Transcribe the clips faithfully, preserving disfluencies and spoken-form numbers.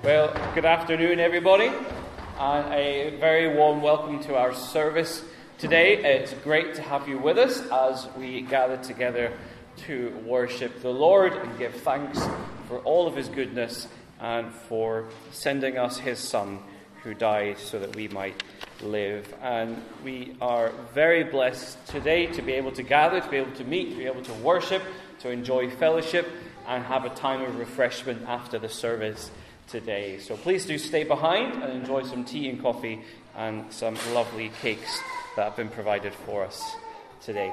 Well, good afternoon, everybody, and a very warm welcome to our service today. It's great to have you with us as we gather together to worship the Lord and give thanks for all of His goodness and for sending us His Son, who died so that we might live. And we are very blessed today to be able to gather, to be able to meet, to be able to worship, to enjoy fellowship, and have a time of refreshment after the service today. So please do stay behind and enjoy some tea and coffee and some lovely cakes that have been provided for us today.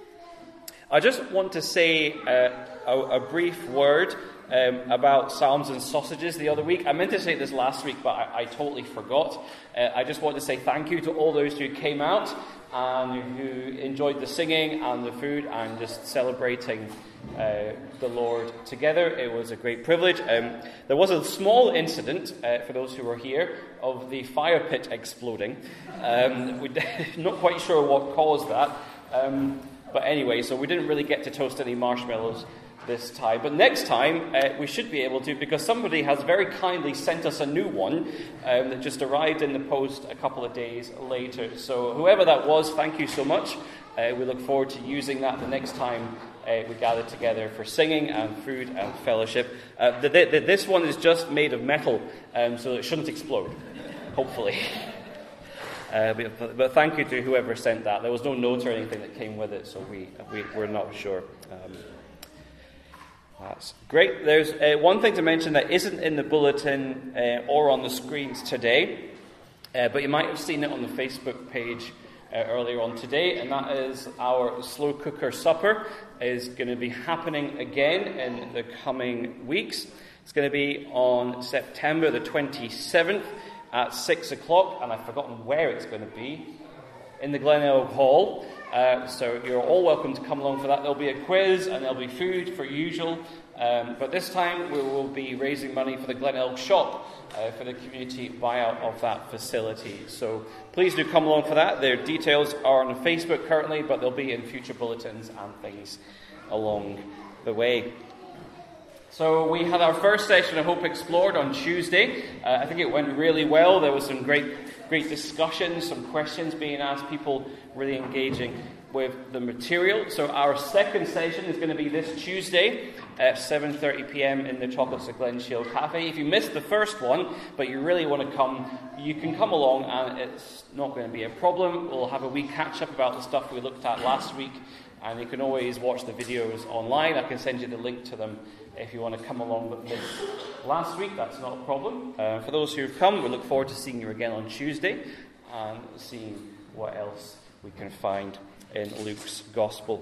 I just want to say uh, a, a brief word um, about Psalms and Sausages the other week. I meant to say this last week, but I, I totally forgot. Uh, I just want to say thank you to all those who came out and who enjoyed the singing and the food and just celebrating uh, the Lord together. It was a great privilege. Um, there was a small incident, uh, for those who were here, of the fire pit exploding. Um, we're not quite sure what caused that. Um, but anyway, so we didn't really get to toast any marshmallows this time. But next time, uh, we should be able to, because somebody has very kindly sent us a new one um, that just arrived in the post a couple of days later. So whoever that was, thank you so much. Uh, we look forward to using that the next time uh, we gather together for singing and food and fellowship. Uh, the, the, this one is just made of metal, um, so it shouldn't explode, hopefully. Uh, but, but thank you to whoever sent that. There was no note or anything that came with it, so we, we, we're not sure. Um, That's great. There's uh, one thing to mention that isn't in the bulletin uh, or on the screens today, uh, but you might have seen it on the Facebook page uh, earlier on today, and that is our slow cooker supper is going to be happening again in the coming weeks. It's going to be on September the twenty-seventh at six o'clock, and I've forgotten where it's going to be, in the Glenelg Hall. Uh, so you're all welcome to come along for that. There'll be a quiz and there'll be food for usual. Um, but this time we will be raising money for the Glenelg shop uh, for the community buyout of that facility. So please do come along for that. Their details are on Facebook currently, but they'll be in future bulletins and things along the way. So we had our first session of Hope Explored on Tuesday. Uh, I think it went really well. There was some great great discussions, some questions being asked, people really engaging with the material. So our second session is going to be this Tuesday at seven thirty p.m. in the Chocolates at Glen Shield Cafe. If you missed the first one, but you really want to come, you can come along and it's not going to be a problem. We'll have a wee catch-up about the stuff we looked at last week, and you can always watch the videos online. I can send you the link to them if you want to come along with this last week. That's not a problem. Uh, for those who've come, we look forward to seeing you again on Tuesday and seeing what else we can find in Luke's Gospel.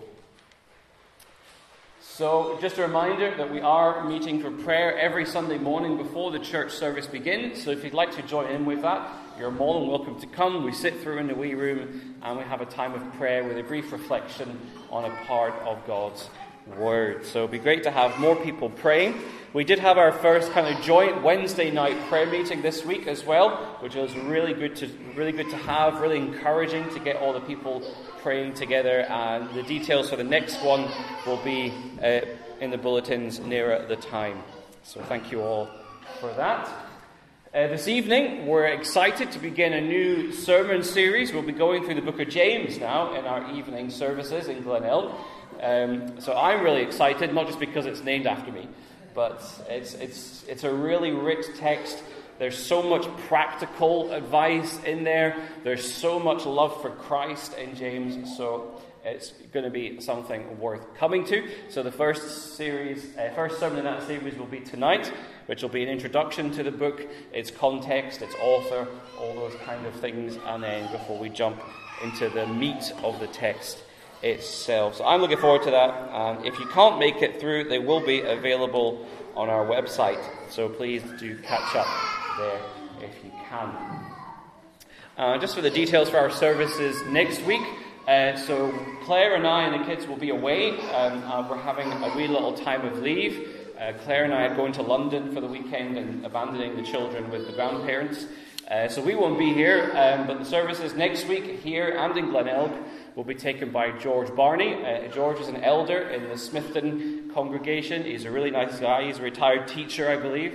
So just a reminder that we are meeting for prayer every Sunday morning before the church service begins. So if you'd like to join in with that, you're more than welcome to come. We sit through in the wee room and we have a time of prayer with a brief reflection on a part of God's Word. So it'd be great to have more people praying. We did have our first kind of joint Wednesday night prayer meeting this week as well, which was really good to really good to have, really encouraging to get all the people praying together. And the details for the next one will be uh, in the bulletins nearer the time. So thank you all for that. Uh, this evening, we're excited to begin a new sermon series. We'll be going through the book of James now in our evening services in Glenelg. Um, so I'm really excited, not just because it's named after me, but it's it's it's a really rich text. There's so much practical advice in there. There's so much love for Christ in James. So it's going to be something worth coming to. So the first series, uh, first sermon in that series will be tonight, which will be an introduction to the book, its context, its author, all those kind of things, and then before we jump into the meat of the text itself. So I'm looking forward to that, and if you can't make it through, they will be available on our website, so please do catch up there if you can. Uh, just for the details for our services next week, uh, so Claire and I and the kids will be away. Um, uh, we're having a wee little time of leave. Uh, Claire and I are going to London for the weekend and abandoning the children with the grandparents. Uh, so we won't be here, um, but the services next week here and in Glenelg will be taken by George Barney. Uh, George is an elder in the Smithton congregation. He's a really nice guy. He's a retired teacher, I believe.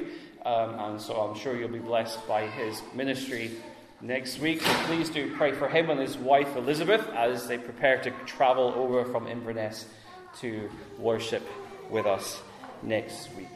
um, and so I'm sure you'll be blessed by his ministry next week. So please do pray for him and his wife Elizabeth as they prepare to travel over from Inverness to worship with us next week.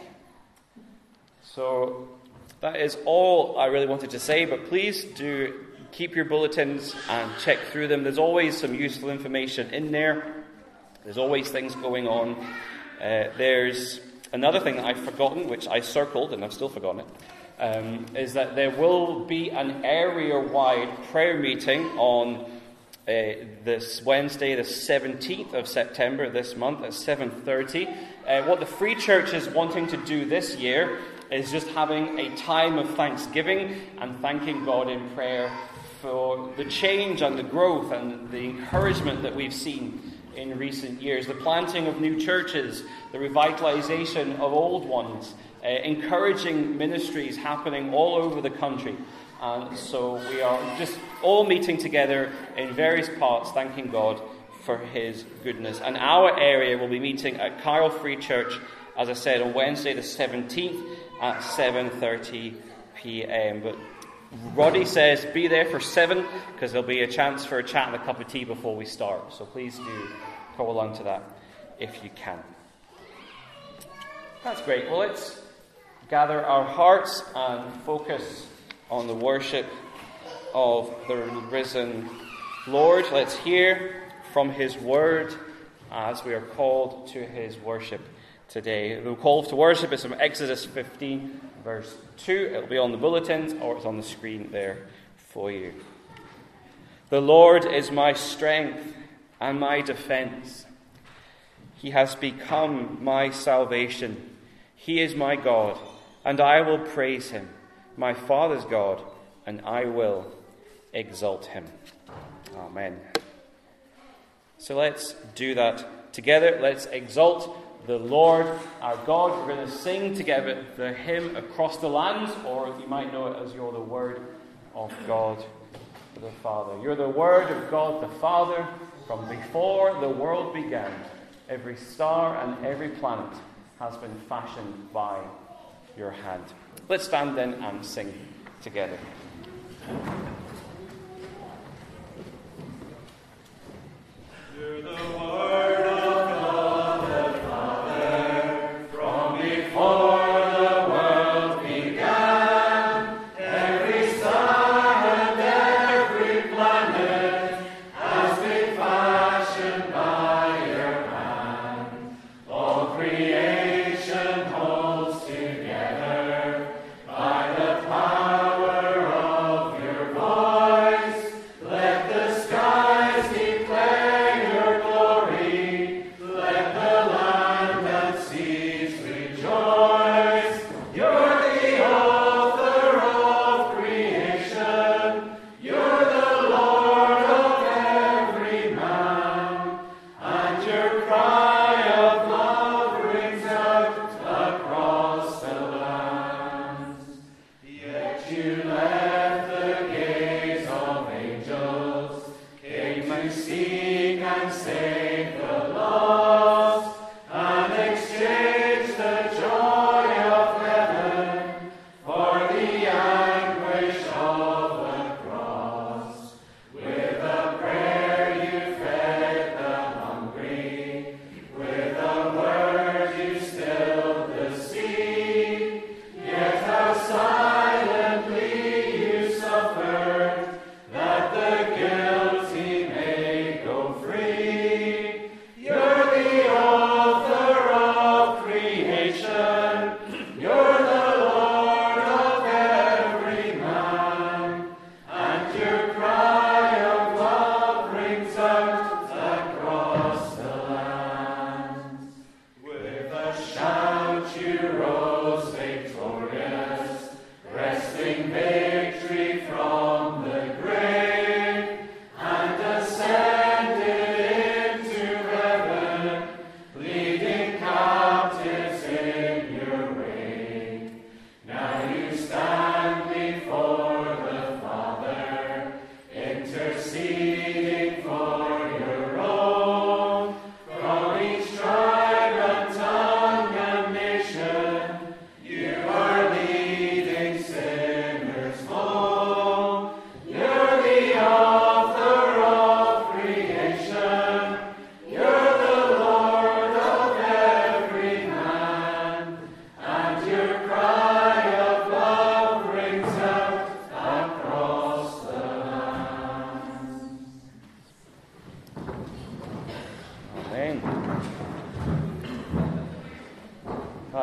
So that is all I really wanted to say, but please do keep your bulletins and check through them. There's always some useful information in there. There's always things going on. Uh, there's another thing that I've forgotten, which I circled, and I've still forgotten it, um, is that there will be an area-wide prayer meeting on uh, this Wednesday, the seventeenth of September, this month, at seven thirty. Uh, what the Free Church is wanting to do this year is just having a time of thanksgiving and thanking God in prayer for the change and the growth and the encouragement that we've seen in recent years. The planting of new churches, the revitalization of old ones, uh, encouraging ministries happening all over the country. And so we are just all meeting together in various parts, thanking God for his goodness. And our area will be meeting at Carroll Free Church, as I said, on Wednesday the seventeenth at seven thirty p.m. But Roddy says be there for seven, because there'll be a chance for a chat and a cup of tea before we start. So please do go along to that if you can. That's great. Well, let's gather our hearts and focus on the worship of the risen Lord. Let's hear from his word as we are called to his worship today. The call to worship is from Exodus fifteen, verse two. It'll be on the bulletins or it's on the screen there for you. The Lord is my strength and my defense. He has become my salvation. He is my God, and I will praise him, my Father's God, and I will exalt him. Amen. So let's do that together. Let's exalt the Lord our God. We're going to sing together the hymn Across the Lands, or you might know it as You're the Word of God the Father. You're the Word of God the Father from before the world began. Every star and every planet has been fashioned by your hand. Let's stand then and sing together. You're the Word of God the Father from before the world began. Every star and every planet has been fashioned by your hand. All creation holds together by the power of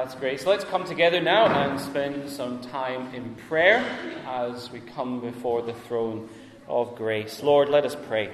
That's great. So let's come together now and spend some time in prayer as we come before the throne of grace. Lord, let us pray.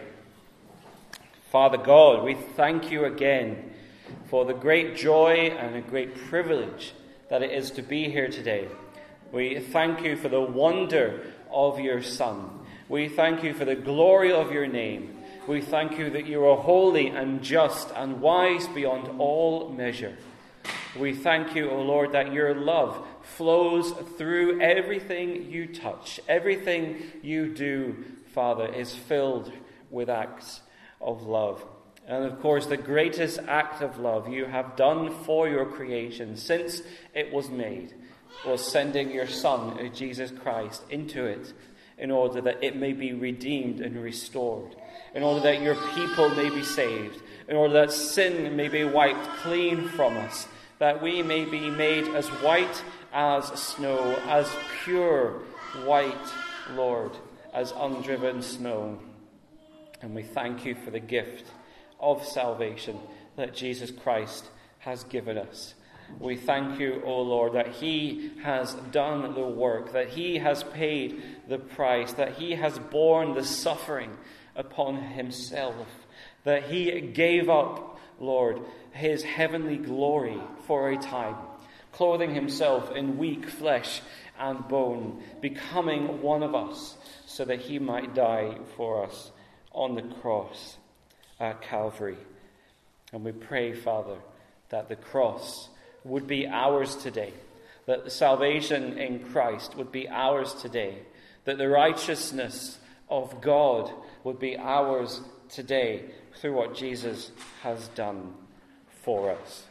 Father God, we thank you again for the great joy and a great privilege that it is to be here today. We thank you for the wonder of your Son. We thank you for the glory of your name. We thank you that you are holy and just and wise beyond all measure. We thank you, O Lord, that your love flows through everything you touch. Everything you do, Father, is filled with acts of love. And of course, the greatest act of love you have done for your creation since it was made was sending your Son, Jesus Christ, into it in order that it may be redeemed and restored, in order that your people may be saved, in order that sin may be wiped clean from us, that we may be made as white as snow, as pure white, Lord, as undriven snow. And we thank you for the gift of salvation that Jesus Christ has given us. We thank you, O Lord, that he has done the work, that he has paid the price, that he has borne the suffering upon himself, that he gave up, Lord, his heavenly glory for a time, clothing himself in weak flesh and bone, becoming one of us, so that he might die for us on the cross at Calvary. And we pray, Father, that the cross would be ours today, that the salvation in Christ would be ours today, that the righteousness of God would be ours today through what Jesus has done for us.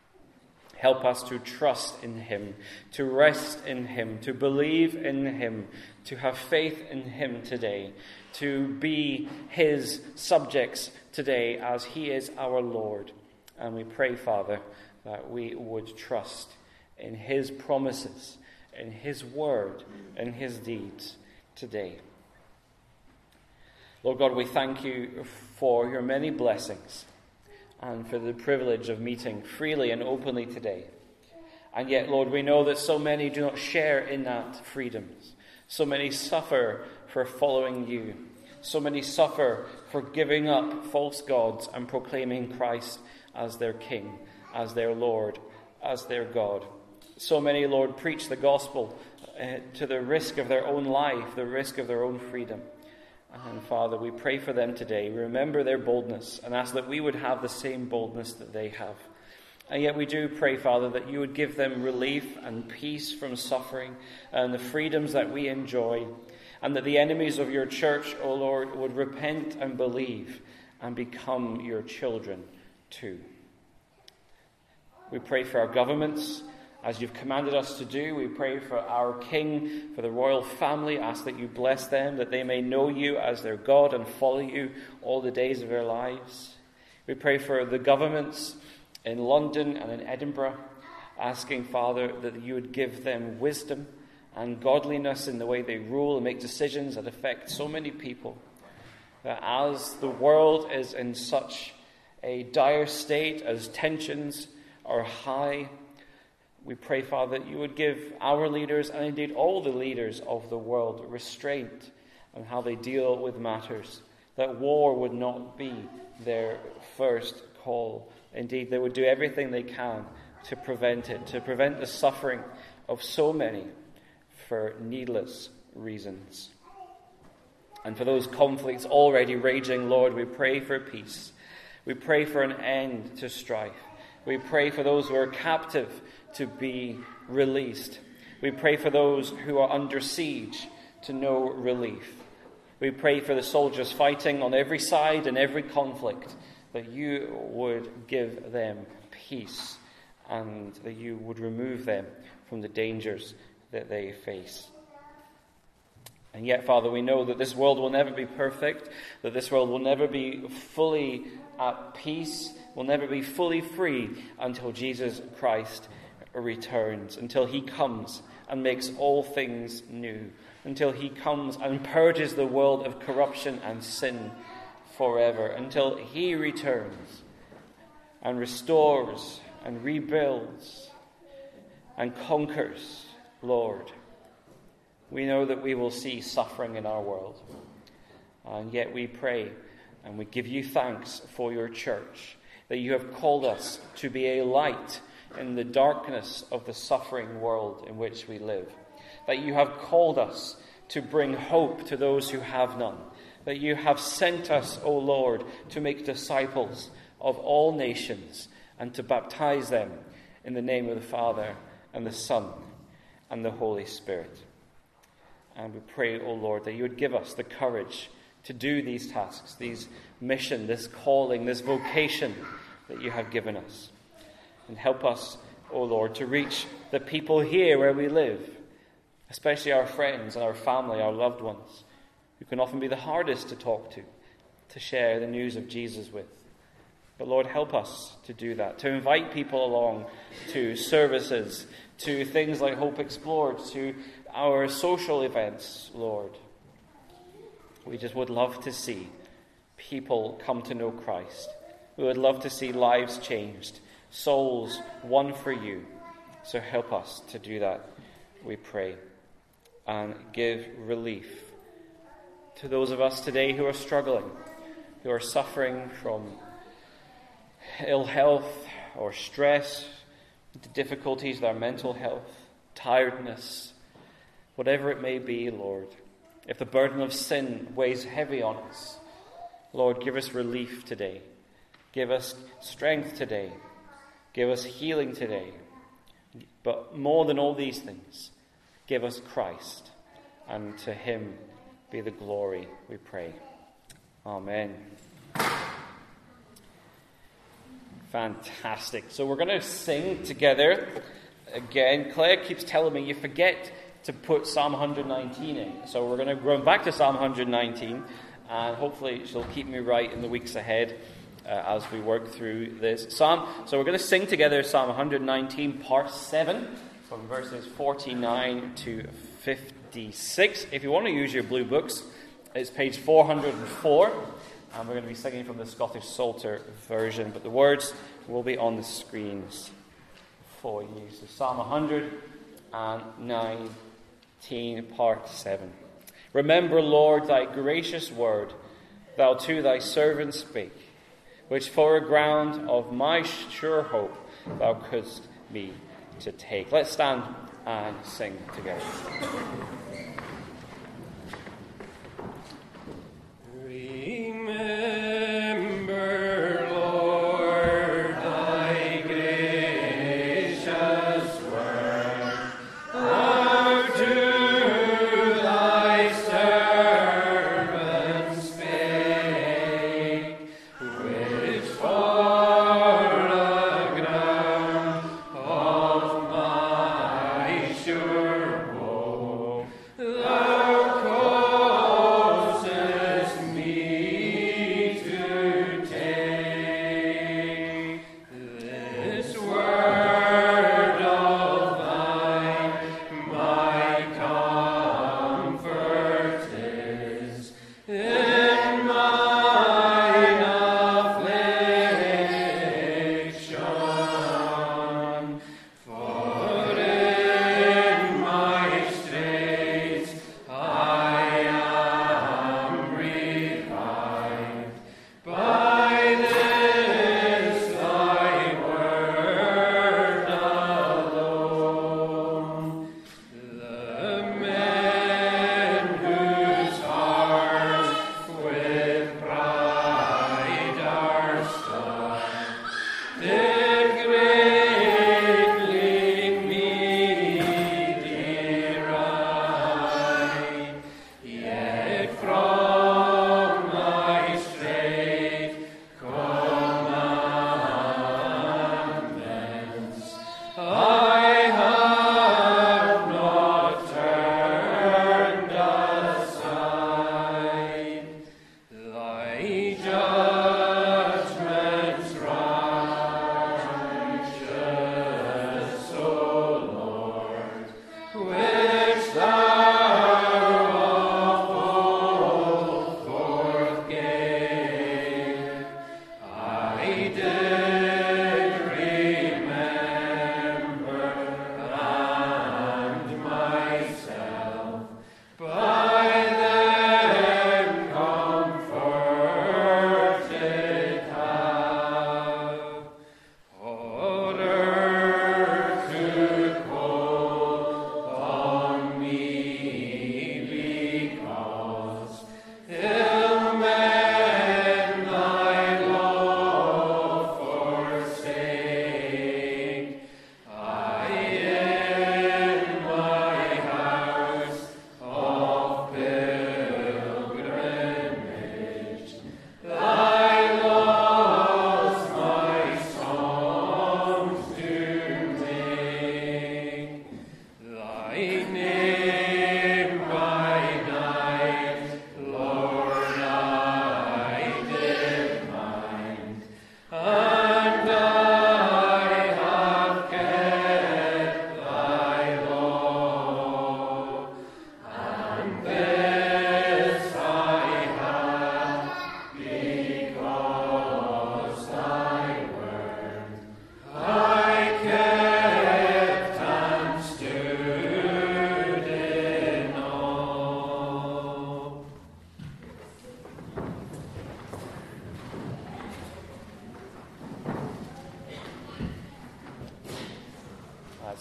Help us to trust in him, to rest in him, to believe in him, to have faith in him today, to be his subjects today as he is our Lord. And we pray, Father, that we would trust in his promises, in his word, in his deeds today. Lord God, we thank you for your many blessings and for the privilege of meeting freely and openly today. And yet, Lord, we know that so many do not share in that freedom. So many suffer for following you. So many suffer for giving up false gods and proclaiming Christ as their King, as their Lord, as their God. So many, Lord, preach the gospel uh, to the risk of their own life, the risk of their own freedom. And Father, we pray for them today. Remember their boldness and ask that we would have the same boldness that they have. And yet we do pray, Father, that you would give them relief and peace from suffering and the freedoms that we enjoy, and that the enemies of your church, O Lord, would repent and believe and become your children too. We pray for our governments, as you've commanded us to do. We pray for our King, for the royal family. Ask that you bless them, that they may know you as their God and follow you all the days of their lives. We pray for the governments in London and in Edinburgh, asking, Father, that you would give them wisdom and godliness in the way they rule and make decisions that affect so many people. That as the world is in such a dire state, as tensions are high, we pray, Father, that you would give our leaders, and indeed all the leaders of the world, restraint on how they deal with matters, that war would not be their first call. Indeed, they would do everything they can to prevent it, to prevent the suffering of so many for needless reasons. And for those conflicts already raging, Lord, we pray for peace. We pray for an end to strife. We pray for those who are captive to be released. We pray for those who are under siege to know relief. We pray for the soldiers fighting on every side in every conflict, that you would give them peace and that you would remove them from the dangers that they face. And yet, Father, we know that this world will never be perfect, that this world will never be fully at peace, will never be fully free until Jesus Christ returns, until he comes and makes all things new, until he comes and purges the world of corruption and sin forever, until he returns and restores and rebuilds and conquers, Lord. We know that we will see suffering in our world. And yet we pray and we give you thanks for your church, that you have called us to be a light in the darkness of the suffering world in which we live. That you have called us to bring hope to those who have none. That you have sent us, O Lord, to make disciples of all nations and to baptize them in the name of the Father and the Son and the Holy Spirit. And we pray, O Lord, that you would give us the courage to do these tasks, these mission, this calling, this vocation that you have given us. And help us, O Lord, to reach the people here where we live, especially our friends and our family, our loved ones, who can often be the hardest to talk to, to share the news of Jesus with. But Lord, help us to do that, to invite people along to services, to things like Hope Explored, to our social events, Lord. We just would love to see people come to know Christ. We would love to see lives changed, souls won for you. So help us to do that, we pray. And give relief to those of us today who are struggling, who are suffering from ill health or stress, the difficulties with our mental health, tiredness, whatever it may be, Lord. If the burden of sin weighs heavy on us, Lord, give us relief today. Give us strength today. Give us healing today. But more than all these things, give us Christ, and to him be the glory, we pray. Amen. Fantastic. So we're going to sing together again. Claire keeps telling me you forget to put Psalm one nineteen in. So we're going to run back to Psalm one nineteen, and hopefully she'll keep me right in the weeks ahead uh, as we work through this psalm. So we're going to sing together Psalm one nineteen, part seven, from verses forty-nine to fifty-six. If you want to use your blue books, it's page four hundred four, and we're going to be singing from the Scottish Psalter version, but the words will be on the screens for you. So Psalm one nineteen, part seven. Remember, Lord, thy gracious word, thou to thy servant spake, which for a ground of my sure hope thou couldst me to take. Let's stand and sing together. Remember, Lord, thy gracious word, thou to thy servant spake, which for the ground of my sure hope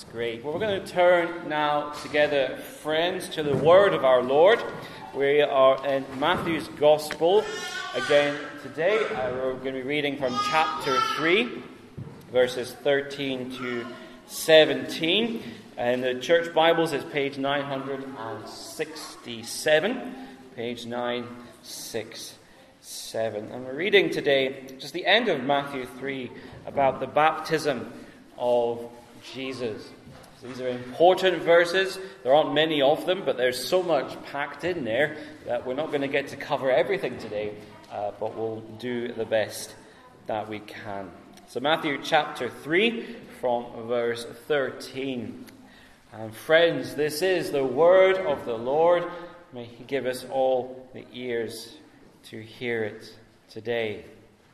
That's great. Well, we're going to turn now together, friends, to the word of our Lord. We are in Matthew's Gospel again today. Uh, we're going to be reading from chapter three, verses thirteen to seventeen. And the church Bibles is page nine hundred sixty-seven. Page nine sixty-seven. And we're reading today just the end of Matthew three about the baptism of Jesus. So these are important verses. There aren't many of them, but there's so much packed in there that we're not going to get to cover everything today, uh, but we'll do the best that we can. So Matthew chapter three from verse thirteen. And friends, this is the word of the Lord. May he give us all the ears to hear it today.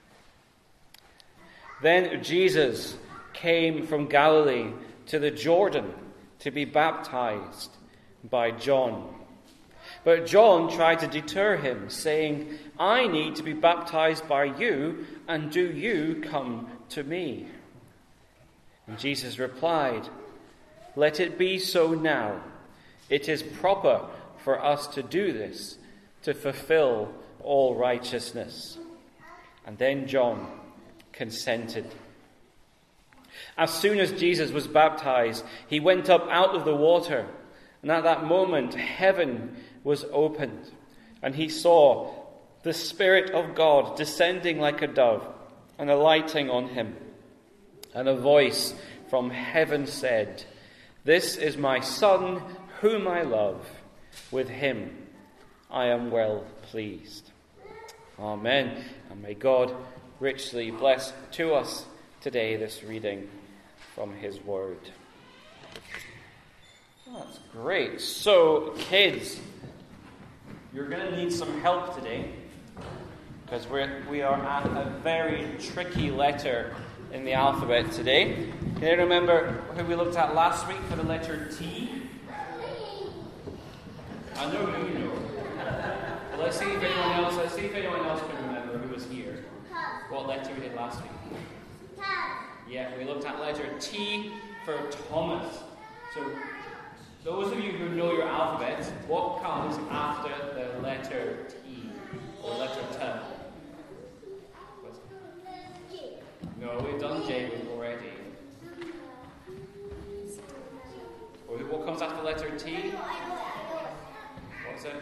Then Jesus came from Galilee to the Jordan to be baptized by John. But John tried to deter him, saying, "I need to be baptized by you, and do you come to me?" And Jesus replied, "Let it be so now. It is proper for us to do this, to fulfill all righteousness." And then John consented. As soon as Jesus was baptized, he went up out of the water, and at that moment heaven was opened, and he saw the Spirit of God descending like a dove and alighting on him. And a voice from heaven said, "This is my Son, whom I love. With him I am well pleased." Amen. And may God richly bless to us today this reading from his word. That's great. So, kids, you're going to need some help today, because we're, we are at a very tricky letter in the alphabet today. Can you remember who we looked at last week for the letter T? I know you know. Well, let's see if anyone else. Let's see if anyone else can remember who was here. What letter we did last week? Yeah, we looked at letter T for Thomas. So, those of you who know your alphabet, what comes after the letter T or letter T? No, we've done J already. What comes after the letter T? What's it?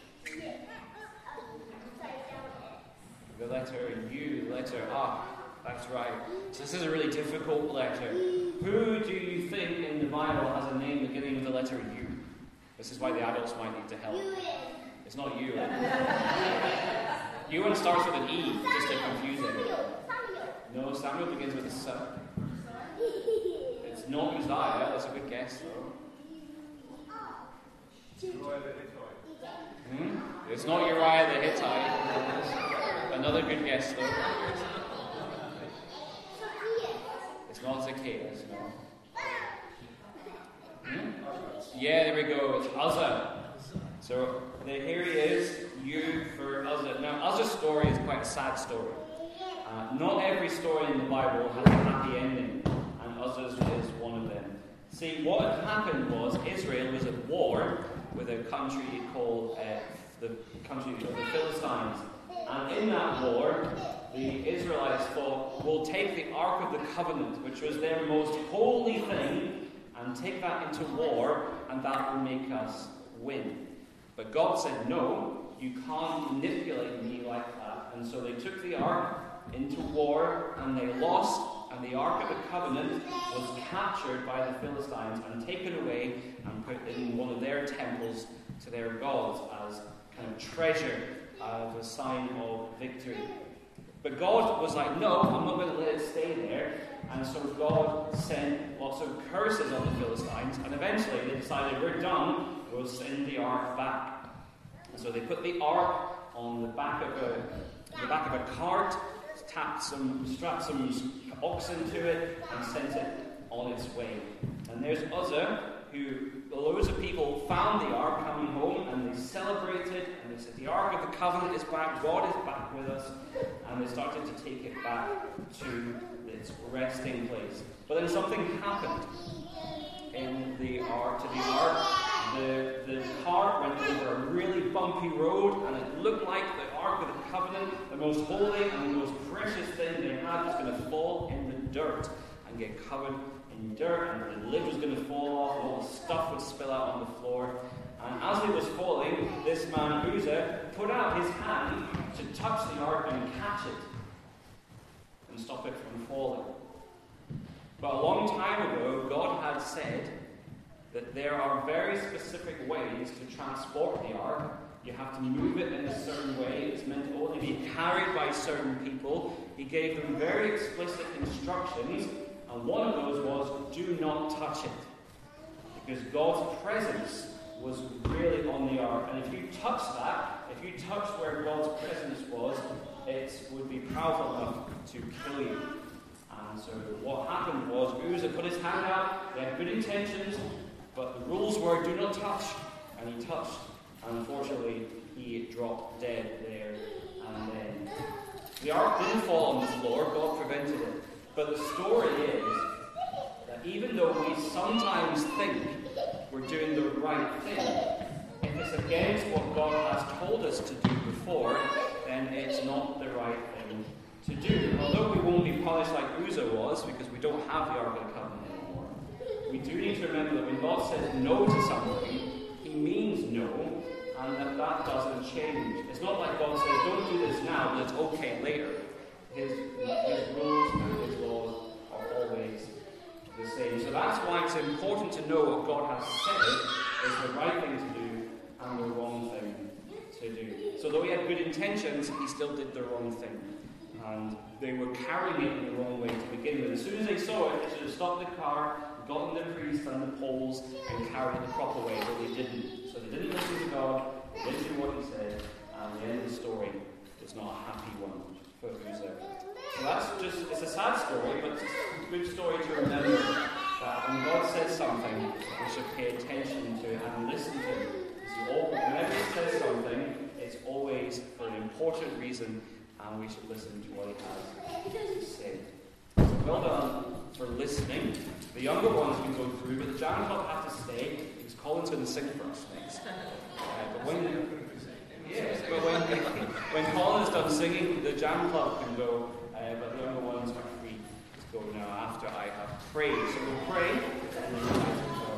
The letter U, letter R. That's right. So this is a really difficult letter. Who do you think in the Bible has a name beginning with the letter U? This is why the adults might need to help. It's not you. Ewan starts with an E, just to confuse it. No, Samuel begins with a S. It's not Uzziah. That's a good guess, though. Hmm? It's not Uriah the Hittite. Another good guess, though. It's not Zacchaeus, no. Hmm? Yeah, there we go. It's Uzzah. So here he is, U for Uzzah. Now, Uzzah's story is quite a sad story. Uh, not every story in the Bible has a happy ending, and Uzzah's is one of them. See, what had happened was Israel was at war with a country called uh, the country of the Philistines. And in that war, the Israelites thought, we'll take the Ark of the Covenant, which was their most holy thing, and take that into war, and that will make us win. But God said, no, you can't manipulate me like that. And so they took the Ark into war, and they lost, and the Ark of the Covenant was captured by the Philistines and taken away and put in one of their temples to their gods as kind of treasure, as a sign of victory. But God was like, no, I'm not going to let it stay there. And so God sent lots of curses on the Philistines, and eventually they decided, we're done, we'll send the Ark back. And so they put the Ark on the back of a, the back of a cart, tapped some, strapped some oxen to it, and sent it on its way. And there's Uzzah, who loads of people found the Ark coming home, and they celebrated, and they said, The Ark of the Covenant is back, God is back with us, and they started to take it back to its resting place. But then something happened in the Ark, to the Ark. The, the cart went over a really bumpy road, and it looked like the Ark of the Covenant, the most holy and the most precious thing they had, was going to fall in the dirt and get covered in dirt, and the lid was going to fall off, and all the stuff would spill out on the floor. And as it was falling, this man Uzzah put out his hand to touch the ark and catch it and stop it from falling. But a long time ago, God had said that there are very specific ways to transport the ark. You have to move it in a certain way. It's meant to only be carried by certain people. He gave them very explicit instructions, and one of those was, do not touch it. Because God's presence was really on the ark. And if you touch that, if you touch where God's presence was, it would be powerful enough to kill you. And so what happened was, Uzzah put his hand out, they had good intentions, but the rules were, do not touch. And he touched. And unfortunately, he dropped dead there and then. The ark didn't fall on the floor, God prevented it. But the story is that even though we sometimes think we're doing the right thing, if it's against what God has told us to do before, then it's not the right thing to do. And although we won't be punished like Uzzah was, because we don't have the Ark of the Covenant anymore, we do need to remember that when God says no to something, he means no, and that that doesn't change. It's not like God says, don't do this now, but it's okay later. His, his rules and his laws are always the same. So that's why it's important to know what God has said is the right thing to do and the wrong thing to do. So though he had good intentions, he still did the wrong thing. And they were carrying it in the wrong way to begin with. As soon as they saw it, they should have stopped the car, gotten the priest and the poles, and carried it the proper way, but they didn't. So they didn't listen to God, they didn't do what he said, and the end of the story was not a happy one for Uzzah. So that's just, it's a sad story, but it's a good story to remember that when God says something, we should pay attention to it and listen to it. So whenever he says something, it's always for an important reason, and we should listen to what he has to say. So well done for listening. The younger ones can go through, but the jam club have to stay, because Colin's going to sing for us next. Uh, but when, yes, but when, when Colin is done singing, the jam club can go, uh, but the younger ones are free to go now after I have prayed. So we'll pray, and then we'll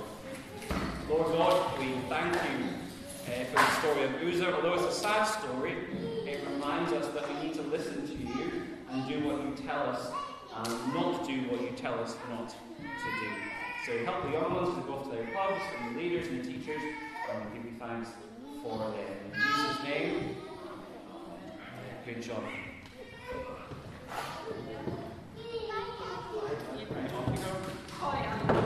go. Lord God, we thank you uh, for the story of Uzzah. Although it's a sad story, it reminds us that we need to listen to you and do what you tell us, and not do what you tell us not to do. So help the young ones to go off to their clubs, and the leaders and the teachers, and we give you thanks for them. In Jesus' name, good job. Right, off you go.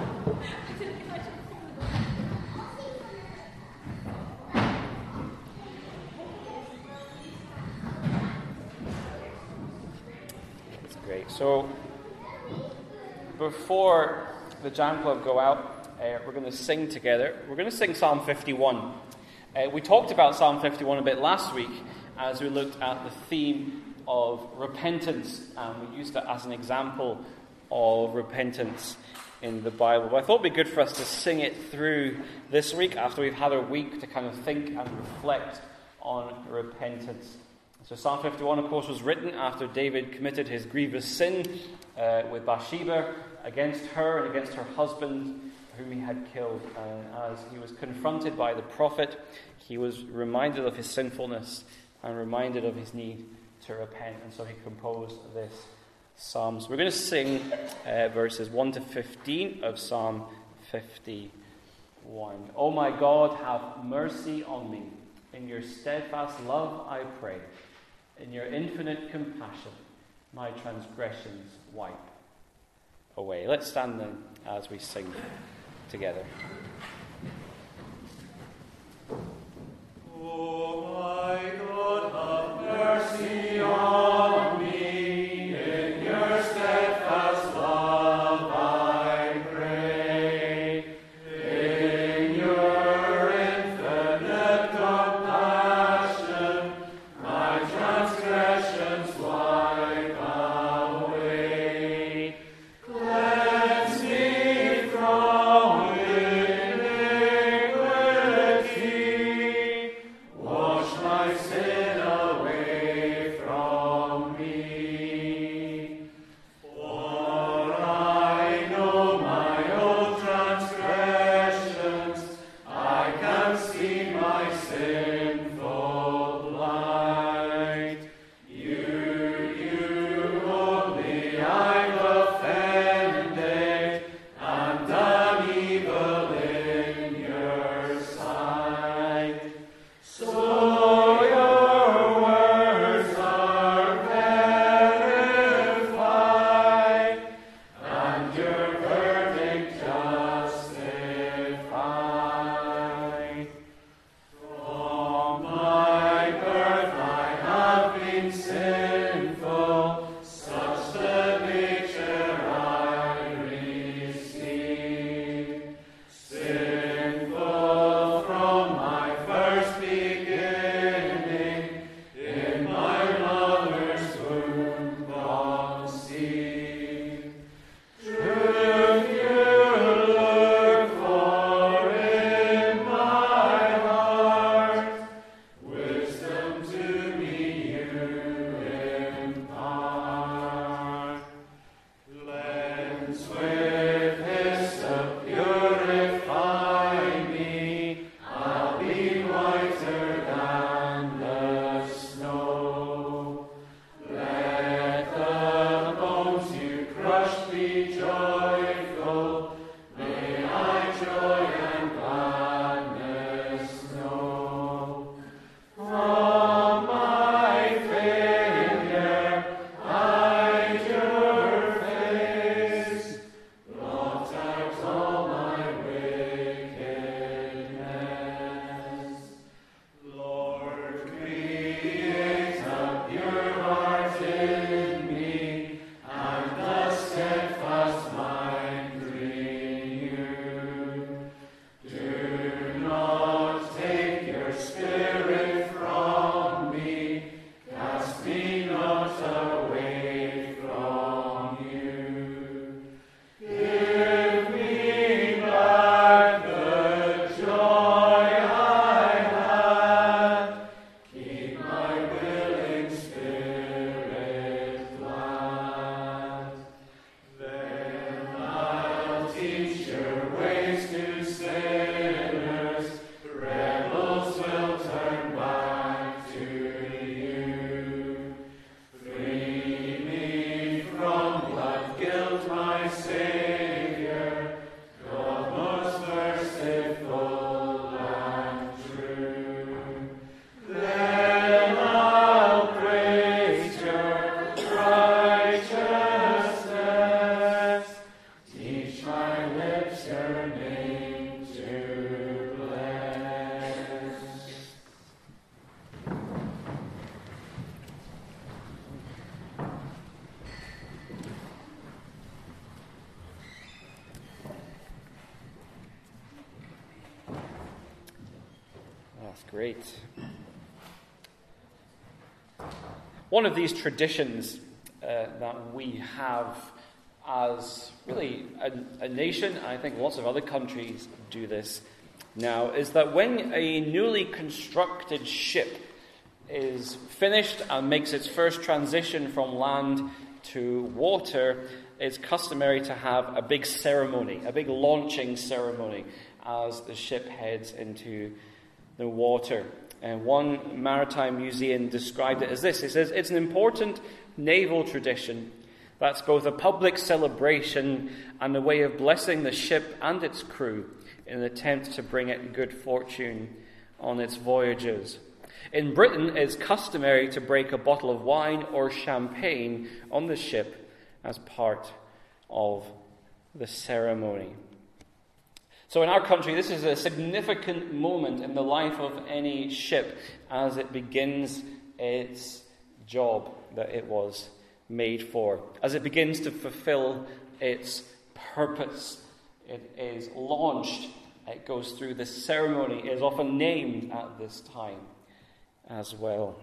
That's great. So, before the Jam Club go out, uh, we're going to sing together. We're going to sing Psalm fifty-one. Uh, we talked about Psalm fifty-one a bit last week as we looked at the theme of repentance, and we used it as an example of repentance in the Bible. But I thought it would be good for us to sing it through this week after we've had a week to kind of think and reflect on repentance. So Psalm fifty-one, of course, was written after David committed his grievous sin uh, with Bathsheba against her and against her husband, whom he had killed. And as he was confronted by the prophet, he was reminded of his sinfulness and reminded of his need to repent. And so he composed this psalm. So we're going to sing uh, verses one to fifteen of Psalm fifty-one. O my God, have mercy on me. In your steadfast love I pray. In your infinite compassion, my transgressions wipe away. Let's stand then as we sing together. O my God, have mercy on me. In your steadfast love I pray. In your infinite compassion, Great. One of these traditions uh, that we have as really a, a nation, and I think lots of other countries do this now, is that when a newly constructed ship is finished and makes its first transition from land to water, it's customary to have a big ceremony, a big launching ceremony as the ship heads into the water. And one maritime museum described it as this. It says, it's an important naval tradition that's both a public celebration and a way of blessing the ship and its crew in an attempt to bring it good fortune on its voyages. In Britain, it's customary to break a bottle of wine or champagne on the ship as part of the ceremony. So in our country, this is a significant moment in the life of any ship as it begins its job that it was made for, as it begins to fulfill its purpose. It is launched, it goes through this ceremony, it is often named at this time as well.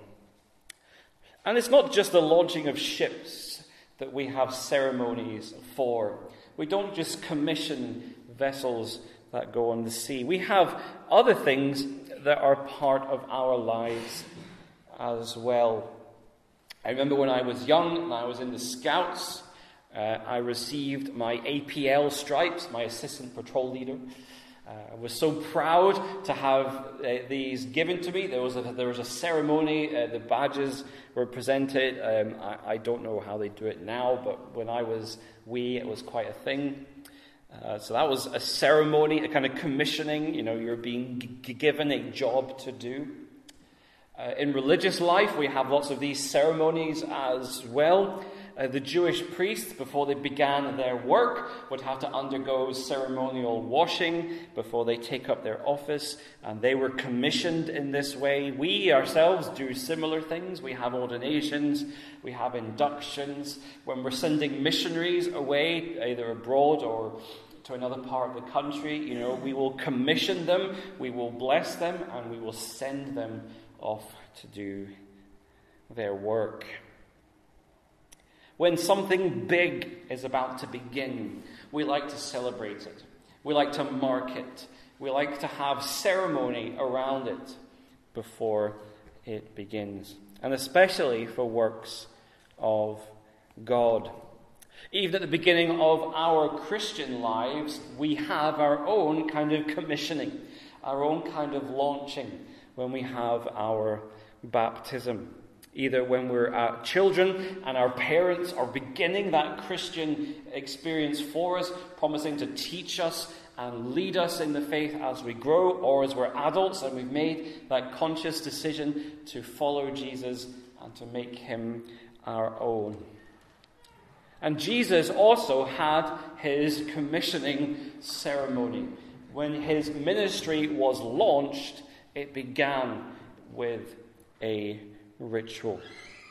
And it's not just the launching of ships that we have ceremonies for. We don't just commission vessels that go on the sea. We have other things that are part of our lives as well. I remember when I was young and I was in the Scouts, uh, I received my A P L stripes, my Assistant Patrol Leader. Uh, I was so proud to have uh, these given to me. There was a, there was a ceremony, uh, the badges were presented. Um, I, I don't know how they do it now, but when I was wee, it was quite a thing. Uh, so that was a ceremony, a kind of commissioning. You know, you're being g- given a job to do. Uh, in religious life, we have lots of these ceremonies as well. Uh, the Jewish priests, before they began their work, would have to undergo ceremonial washing before they take up their office, and they were commissioned in this way. We ourselves do similar things. We have ordinations, we have inductions. When we're sending missionaries away, either abroad or to another part of the country, you know, we will commission them, we will bless them, and we will send them off to do their work. When something big is about to begin, we like to celebrate it. We like to mark it. We like to have ceremony around it before it begins. And especially for works of God. Even at the beginning of our Christian lives, we have our own kind of commissioning, our own kind of launching when we have our baptism. Either when we're uh, children and our parents are beginning that Christian experience for us, promising to teach us and lead us in the faith as we grow, or as we're adults and we've made that conscious decision to follow Jesus and to make him our own. And Jesus also had his commissioning ceremony. When his ministry was launched, it began with a ritual.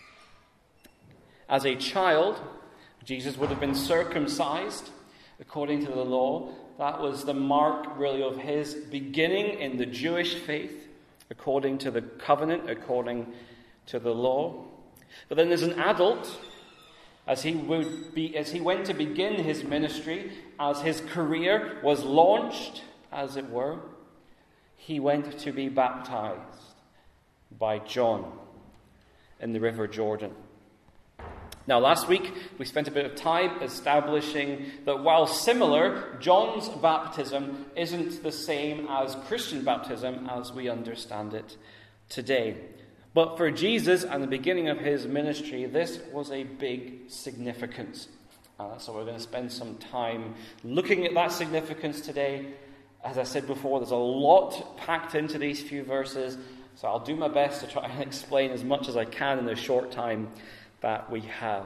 As a child, Jesus would have been circumcised according to the law. That was the mark really of his beginning in the Jewish faith, according to the covenant, according to the law. But then as an adult, as he would be, as he went to begin his ministry, as his career was launched, as it were, he went to be baptized by John in the River Jordan. Now, last week, we spent a bit of time establishing that while similar, John's baptism isn't the same as Christian baptism as we understand it today. But for Jesus and the beginning of his ministry, this was a big significance. Uh, so we're going to spend some time looking at that significance today. As I said before, there's a lot packed into these few verses. So I'll do my best to try and explain as much as I can in the short time that we have.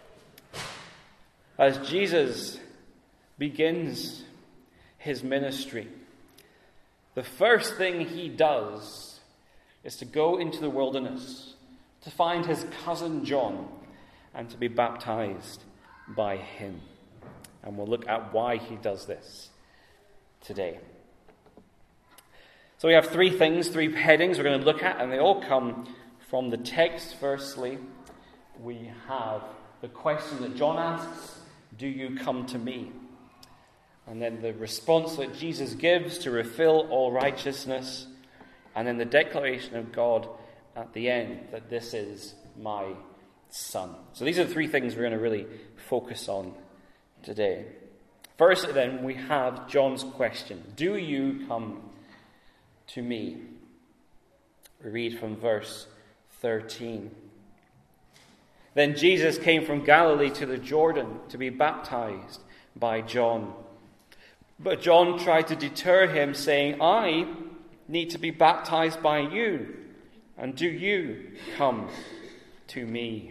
As Jesus begins his ministry, the first thing he does is to go into the wilderness to find his cousin John and to be baptized by him. And we'll look at why he does this today. So we have three things, three headings we're going to look at, and they all come from the text. Firstly, we have the question that John asks, do you come to me? And then the response that Jesus gives to fulfill all righteousness, and then the declaration of God at the end, that this is my Son. So these are the three things we're going to really focus on today. First, then, we have John's question, do you come to me? We read from verse thirteen. Then Jesus came from Galilee to the Jordan to be baptized by John. But John tried to deter him, saying, I need to be baptized by you, and do you come to me?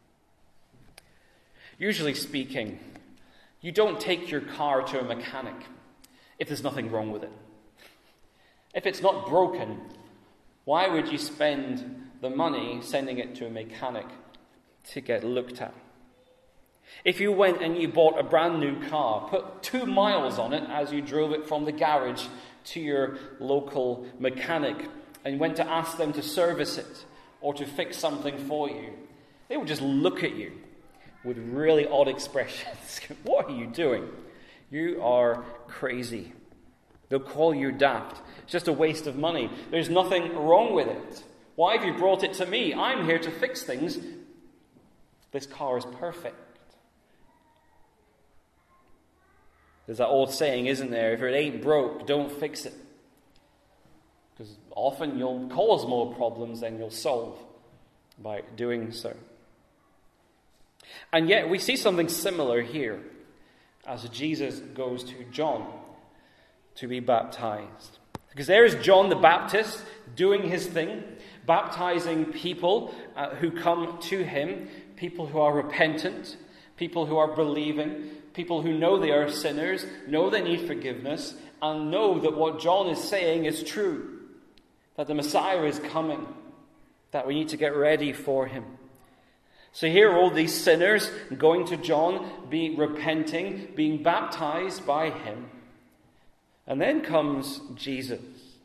Usually speaking, you don't take your car to a mechanic if there's nothing wrong with it. If it's not broken, why would you spend the money sending it to a mechanic to get looked at? If you went and you bought a brand new car, put two miles on it as you drove it from the garage to your local mechanic, and went to ask them to service it or to fix something for you, they would just look at you with really odd expressions. What are you doing? You are crazy. They'll call you daft. It's just a waste of money. There's nothing wrong with it. Why have you brought it to me? I'm here to fix things. This car is perfect. There's that old saying, isn't there? If it ain't broke, don't fix it. Because often you'll cause more problems than you'll solve by doing so. And yet we see something similar here as Jesus goes to John to be baptized. Because there is John the Baptist doing his thing, baptizing people uh, who come to him, people who are repentant, people who are believing, people who know they are sinners, know they need forgiveness, and know that what John is saying is true, that the Messiah is coming, that we need to get ready for him. So here are all these sinners going to John, being repenting, being baptized by him. And then comes Jesus.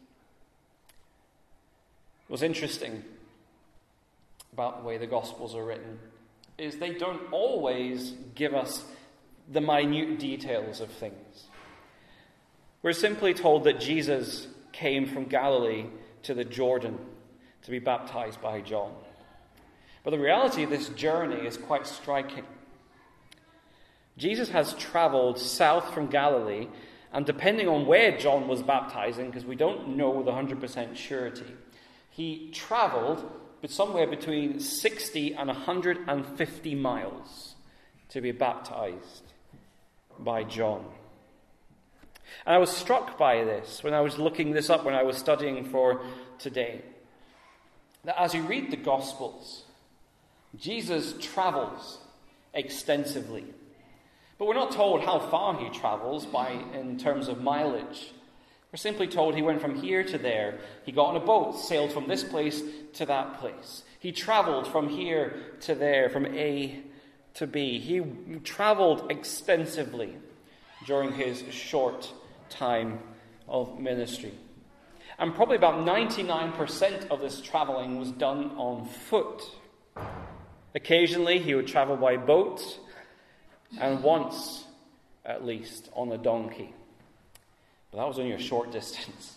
What's interesting about the way the Gospels are written is they don't always give us the minute details of things. We're simply told that Jesus came from Galilee to the Jordan to be baptized by John. But the reality of this journey is quite striking. Jesus has traveled south from Galilee, and depending on where John was baptizing, because we don't know with one hundred percent surety, he traveled but somewhere between sixty and one hundred fifty miles to be baptized by John. And I was struck by this when I was looking this up, when I was studying for today, that as you read the Gospels, Jesus travels extensively. But we're not told how far he travels by in terms of mileage. We're simply told he went from here to there. He got on a boat, sailed from this place to that place. He traveled from here to there, from A to B. He traveled extensively during his short time of ministry. And probably about ninety-nine percent of this traveling was done on foot. Occasionally he would travel by boat, and once, at least, on a donkey. But that was only a short distance.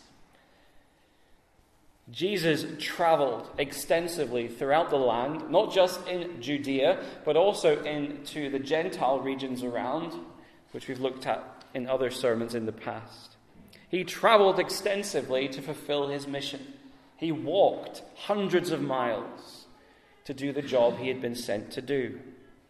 Jesus traveled extensively throughout the land, not just in Judea, but also into the Gentile regions around, which we've looked at in other sermons in the past. He traveled extensively to fulfill his mission. He walked hundreds of miles to do the job he had been sent to do.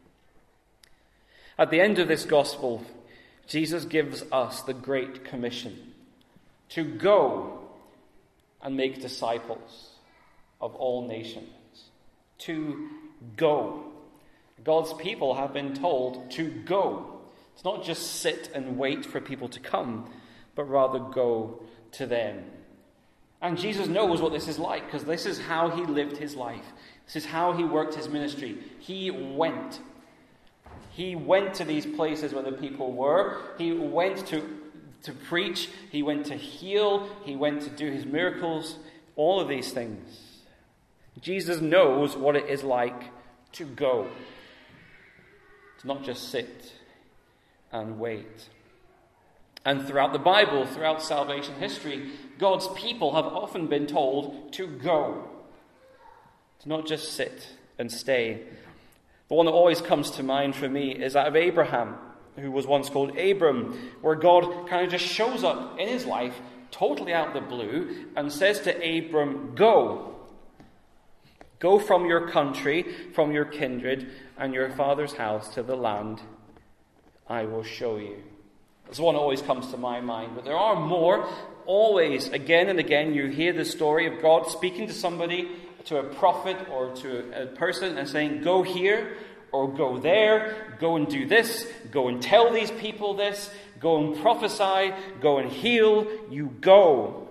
At the end of this gospel, Jesus gives us the Great Commission to go and make disciples of all nations. To go. God's people have been told to go. It's not just sit and wait for people to come, but rather go to them. And Jesus knows what this is like, because this is how he lived his life. This is how he worked his ministry. He went. He went to these places where the people were. He went to to preach, he went to heal, he went to do his miracles, all of these things. Jesus knows what it is like to go, to not just sit and wait. And throughout the Bible, throughout salvation history, God's people have often been told to go, to not just sit and stay. The one that always comes to mind for me is that of Abraham, who was once called Abram, where God kind of just shows up in his life, totally out of the blue, and says to Abram, go. Go from your country, from your kindred, and your father's house to the land I will show you. That's one that always comes to my mind. But there are more. Always, again and again, you hear the story of God speaking to somebody, to a prophet or to a person, and saying, go here or go there, go and do this, go and tell these people this, go and prophesy, go and heal. You go.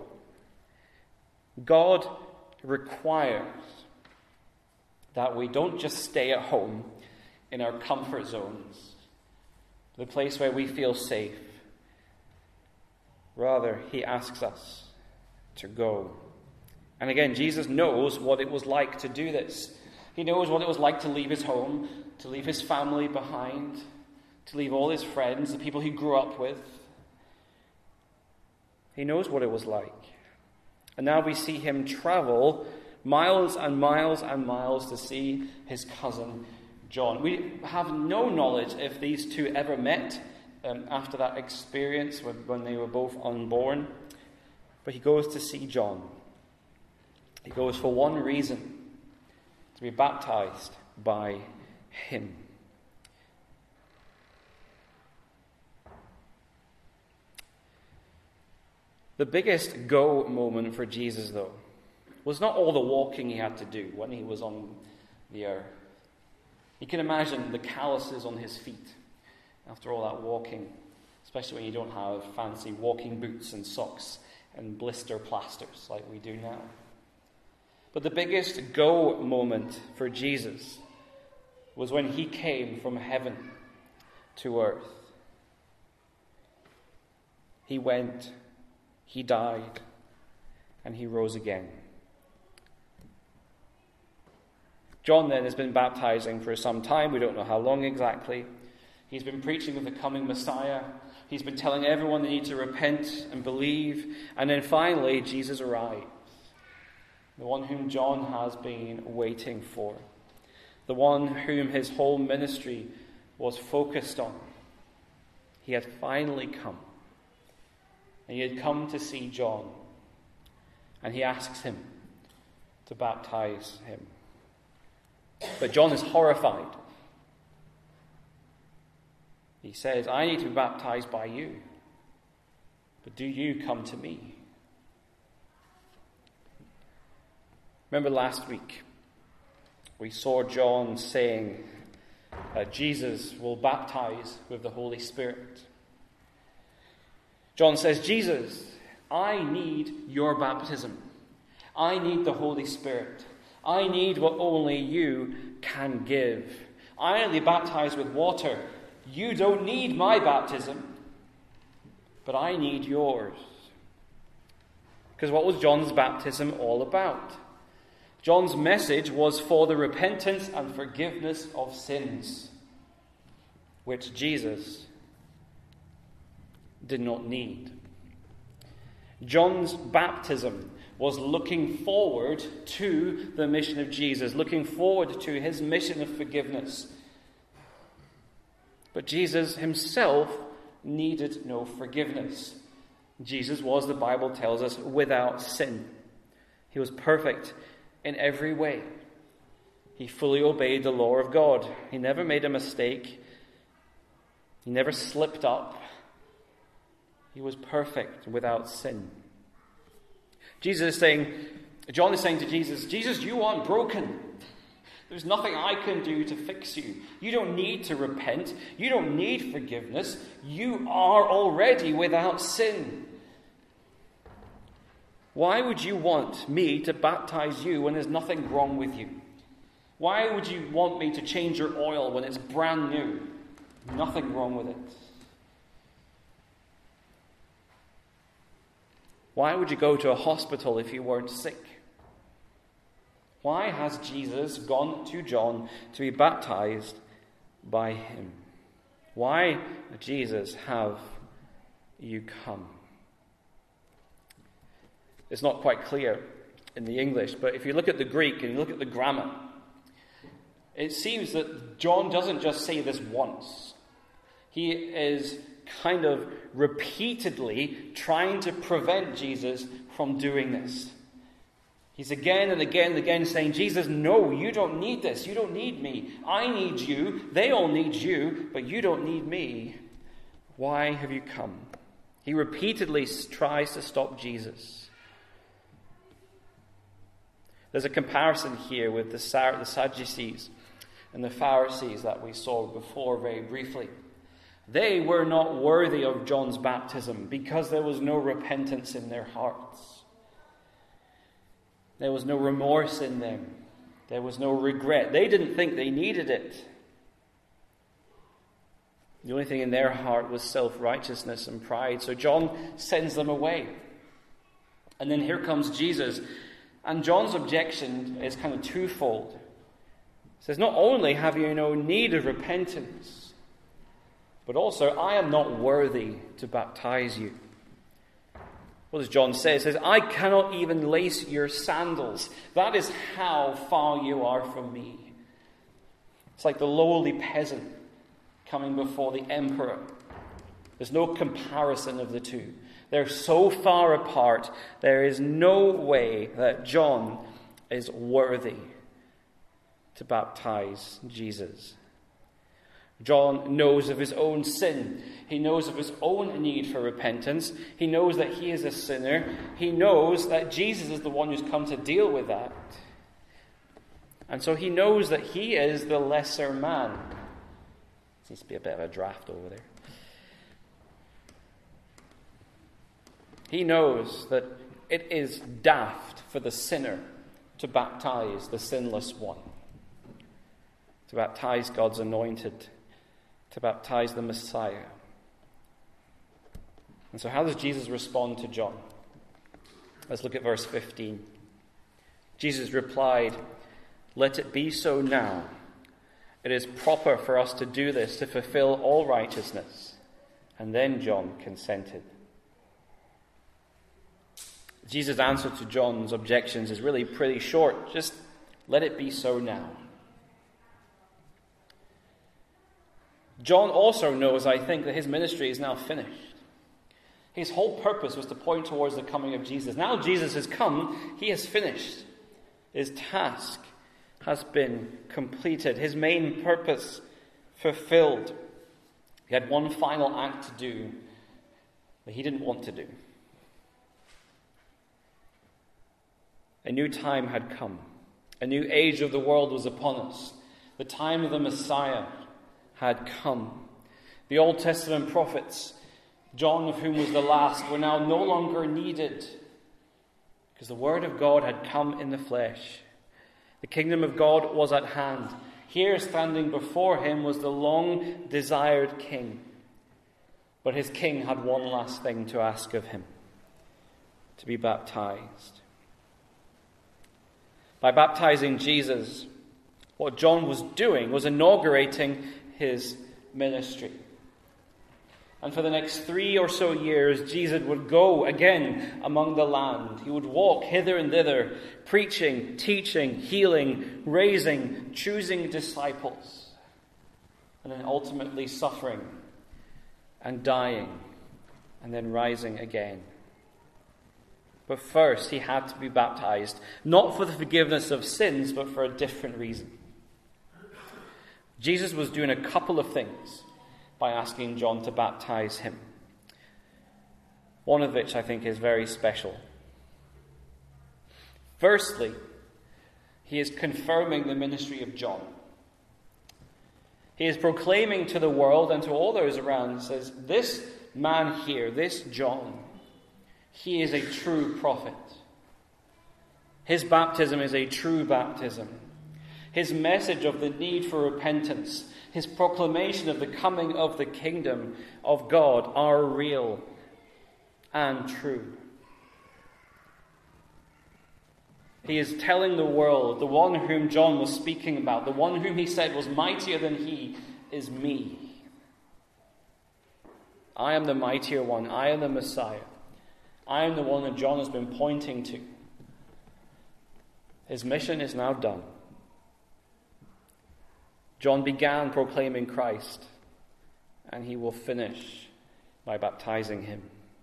God requires that we don't just stay at home in our comfort zones, the place where we feel safe. Rather, he asks us to go. And again, Jesus knows what it was like to do this. He knows what it was like to leave his home, to leave his family behind, to leave all his friends, the people he grew up with. He knows what it was like. And now we see him travel miles and miles and miles to see his cousin John. We have no knowledge if these two ever met um, after that experience when, when they were both unborn. But he goes to see John. He goes for one reason: to be baptized by him. The biggest go moment for Jesus, though, was not all the walking he had to do when he was on the earth. You can imagine the calluses on his feet after all that walking, especially when you don't have fancy walking boots and socks and blister plasters like we do now. But the biggest go moment for Jesus was when he came from heaven to earth. He went, he died, and he rose again. John then has been baptizing for some time. We don't know how long exactly. He's been preaching of the coming Messiah. He's been telling everyone they need to repent and believe. And then finally, Jesus arrives. The one whom John has been waiting for. The one whom his whole ministry was focused on. He had finally come. And he had come to see John. And he asks him to baptize him. But John is horrified. He says, I need to be baptized by you. But do you come to me? Remember last week, we saw John saying that Jesus will baptize with the Holy Spirit. John says, Jesus, I need your baptism. I need the Holy Spirit. I need what only you can give. I only baptize with water. You don't need my baptism, but I need yours. Because what was John's baptism all about? John's message was for the repentance and forgiveness of sins, which Jesus did not need. John's baptism was looking forward to the mission of Jesus, looking forward to his mission of forgiveness. But Jesus himself needed no forgiveness. Jesus was, the Bible tells us, without sin. He was perfect in every way. He fully obeyed the law of God. He never made a mistake. He never slipped up. He was perfect without sin. Jesus is saying, John is saying to Jesus, Jesus, you aren't broken. There's nothing I can do to fix you. You don't need to repent. You don't need forgiveness. You are already without sin. Why would you want me to baptize you when there's nothing wrong with you? Why would you want me to change your oil when it's brand new? Nothing wrong with it. Why would you go to a hospital if you weren't sick? Why has Jesus gone to John to be baptized by him? Why, Jesus, have you come? It's not quite clear in the English, but if you look at the Greek and you look at the grammar, it seems that John doesn't just say this once. He is kind of repeatedly trying to prevent Jesus from doing this. He's again and again and again saying, Jesus, no, you don't need this. You don't need me. I need you. They all need you, but you don't need me. Why have you come? He repeatedly tries to stop Jesus. There's a comparison here with the Sadducees and the Pharisees that we saw before very briefly. They were not worthy of John's baptism because there was no repentance in their hearts. There was no remorse in them. There was no regret. They didn't think they needed it. The only thing in their heart was self-righteousness and pride. So John sends them away. And then here comes Jesus. And John's objection is kind of twofold. He says, not only have you no need of repentance, but also I am not worthy to baptize you. What does John say? He says, I cannot even lace your sandals. That is how far you are from me. It's like the lowly peasant coming before the emperor. There's no comparison of the two. They're so far apart, there is no way that John is worthy to baptize Jesus. John knows of his own sin. He knows of his own need for repentance. He knows that he is a sinner. He knows that Jesus is the one who's come to deal with that. And so he knows that he is the lesser man. Seems to be a bit of a draft over there. He knows that it is daft for the sinner to baptize the sinless one, to baptize God's anointed, to baptize the Messiah. And so how does Jesus respond to John? Let's look at verse fifteen. Jesus replied, "Let it be so now. It is proper for us to do this to fulfill all righteousness." And then John consented. Jesus' answer to John's objections is really pretty short. Just let it be so now. John also knows, I think, that his ministry is now finished. His whole purpose was to point towards the coming of Jesus. Now Jesus has come, he has finished. His task has been completed. His main purpose fulfilled. He had one final act to do that he didn't want to do. A new time had come. A new age of the world was upon us. The time of the Messiah had come. The Old Testament prophets, John of whom was the last, were now no longer needed because the Word of God had come in the flesh. The kingdom of God was at hand. Here, standing before him, was the long-desired king. But his king had one last thing to ask of him: to be baptized. By baptizing Jesus, what John was doing was inaugurating his ministry. And for the next three or so years, Jesus would go again among the land. He would walk hither and thither, preaching, teaching, healing, raising, choosing disciples, and then ultimately suffering and dying and then rising again. But first, he had to be baptized, not for the forgiveness of sins, but for a different reason. Jesus was doing a couple of things by asking John to baptize him. One of which I think is very special. Firstly, he is confirming the ministry of John. He is proclaiming to the world and to all those around, says, this man here, this John, he is a true prophet. His baptism is a true baptism. His message of the need for repentance, his proclamation of the coming of the kingdom of God are real and true. He is telling the world, the one whom John was speaking about, the one whom he said was mightier than he, is me. I am the mightier one. I am the Messiah. I am the one that John has been pointing to. His mission is now done. John began proclaiming Christ, and he will finish by baptizing him.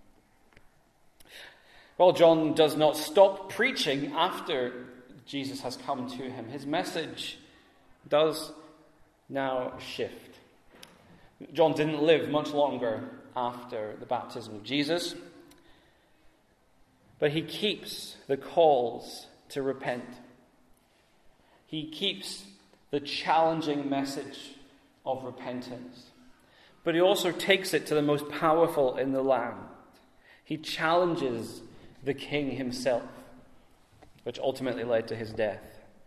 Well, John does not stop preaching after Jesus has come to him. His message does now shift. John didn't live much longer after the baptism of Jesus, but he keeps the calls to repent. He keeps the challenging message of repentance, but he also takes it to the most powerful in the land. He challenges the king himself, which ultimately led to his death.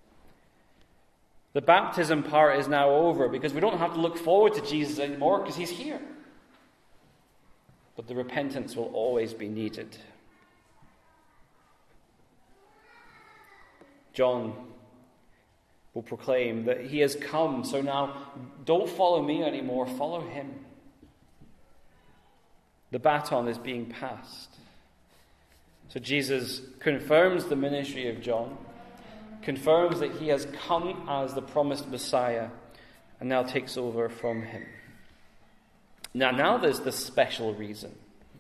The baptism part is now over because we don't have to look forward to Jesus anymore because he's here. But the repentance will always be needed. John will proclaim that he has come, so now don't follow me anymore, follow him. The baton is being passed. So Jesus confirms the ministry of John, confirms that he has come as the promised Messiah, and now takes over from him. Now, now there's the special reason.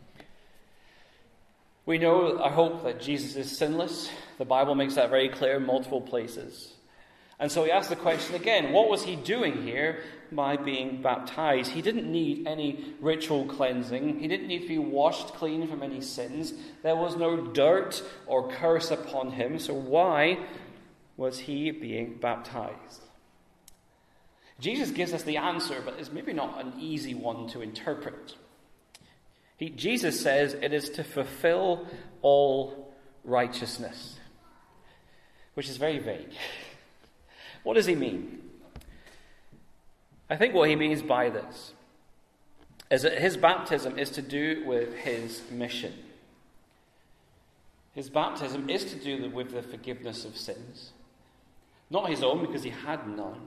We know, I hope, that Jesus is sinless. The Bible makes that very clear in multiple places. And so we ask the question again, what was he doing here by being baptized? He didn't need any ritual cleansing. He didn't need to be washed clean from any sins. There was no dirt or curse upon him. So why was he being baptized? Jesus gives us the answer, but it's maybe not an easy one to interpret. He, Jesus says it is to fulfill all righteousness, which is very vague. What does he mean? I think what he means by this is that his baptism is to do with his mission. His baptism is to do with the forgiveness of sins. Not his own, because he had none.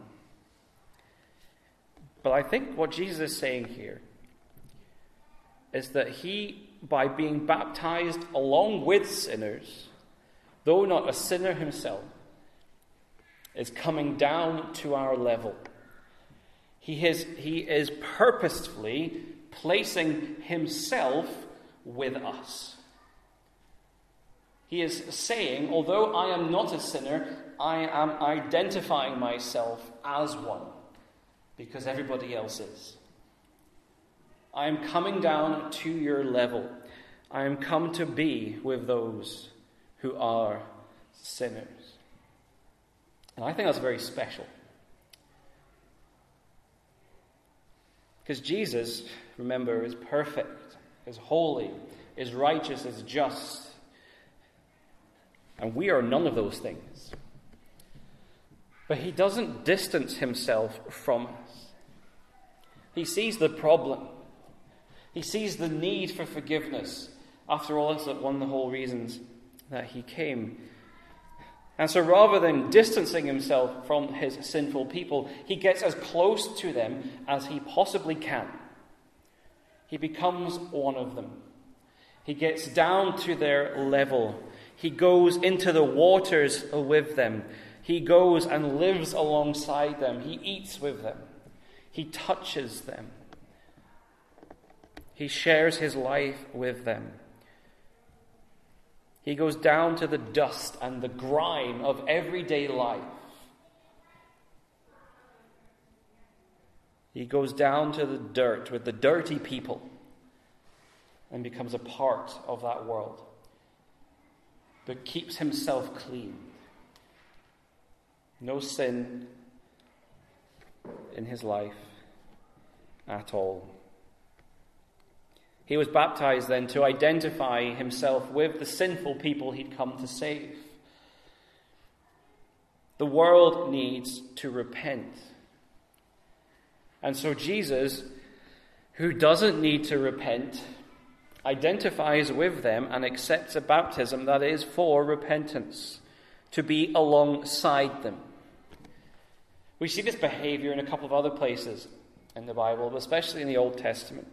But I think what Jesus is saying here is that he, by being baptized along with sinners, though not a sinner himself, is coming down to our level. He is, he is purposefully placing himself with us. He is saying, although I am not a sinner, I am identifying myself as one, because everybody else is. I am coming down to your level. I am come to be with those who are sinners. And I think that's very special. Because Jesus, remember, is perfect, is holy, is righteous, is just. And we are none of those things. But he doesn't distance himself from us. He sees the problem. He sees the need for forgiveness. After all, that's one of the whole reasons that he came. And so rather than distancing himself from his sinful people, he gets as close to them as he possibly can. He becomes one of them. He gets down to their level. He goes into the waters with them. He goes and lives alongside them. He eats with them. He touches them. He shares his life with them. He goes down to the dust and the grime of everyday life. He goes down to the dirt with the dirty people and becomes a part of that world, but keeps himself clean. No sin in his life at all. He was baptized then to identify himself with the sinful people he'd come to save. The world needs to repent. And so Jesus, who doesn't need to repent, identifies with them and accepts a baptism that is for repentance, to be alongside them. We see this behavior in a couple of other places in the Bible, but especially in the Old Testament.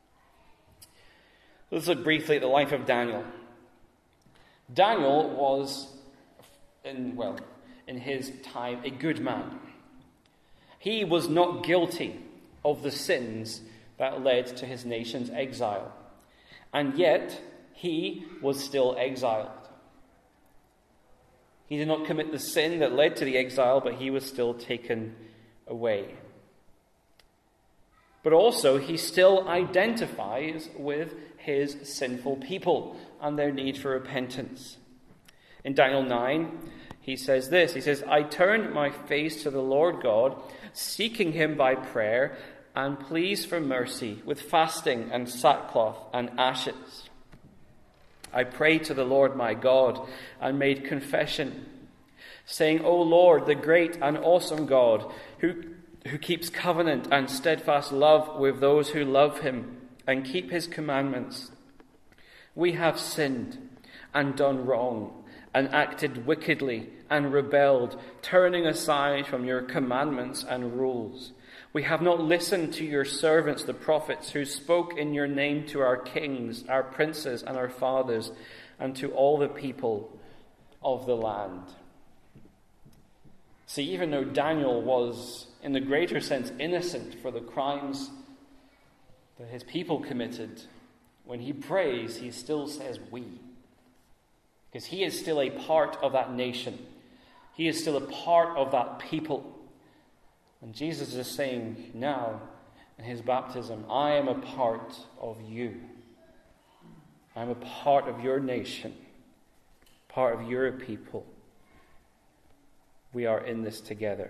Let's look briefly at the life of Daniel. Daniel was, in, well, in his time, a good man. He was not guilty of the sins that led to his nation's exile. And yet, he was still exiled. He did not commit the sin that led to the exile, but he was still taken away. But also, he still identifies with his sinful people and their need for repentance. In Daniel nine, he says this. He says, I turned my face to the Lord God, seeking him by prayer and pleas for mercy, with fasting and sackcloth and ashes. I prayed to the Lord my God and made confession, saying, O Lord, the great and awesome God, who, who keeps covenant and steadfast love with those who love him and keep his commandments. We have sinned and done wrong and acted wickedly and rebelled, turning aside from your commandments and rules. We have not listened to your servants, the prophets, who spoke in your name to our kings, our princes, and our fathers, and to all the people of the land. See, even though Daniel was, in the greater sense, innocent for the crimes that his people committed, when he prays, he still says we. Because he is still a part of that nation. He is still a part of that people. And Jesus is saying now, in his baptism, I am a part of you. I am a part of your nation, part of your people. We are in this together.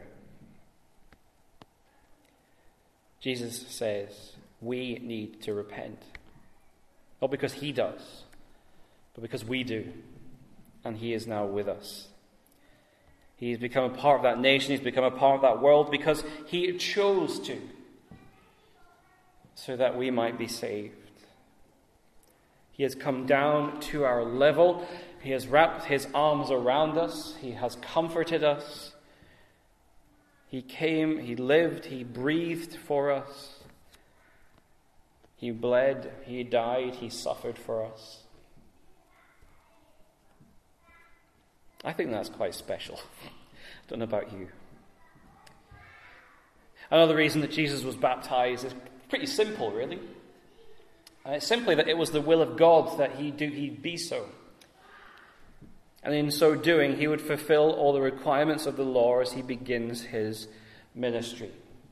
Jesus says we need to repent. Not because he does, but because we do. And he is now with us. He's become a part of that nation. He's become a part of that world because he chose to, so that we might be saved. He has come down to our level. He has wrapped his arms around us. He has comforted us. He came, he lived, he breathed for us. He bled, he died, he suffered for us. I think that's quite special. I don't know about you. Another reason that Jesus was baptized is pretty simple, really. And it's simply that it was the will of God that he do he be so. And in so doing, he would fulfill all the requirements of the law as he begins his ministry.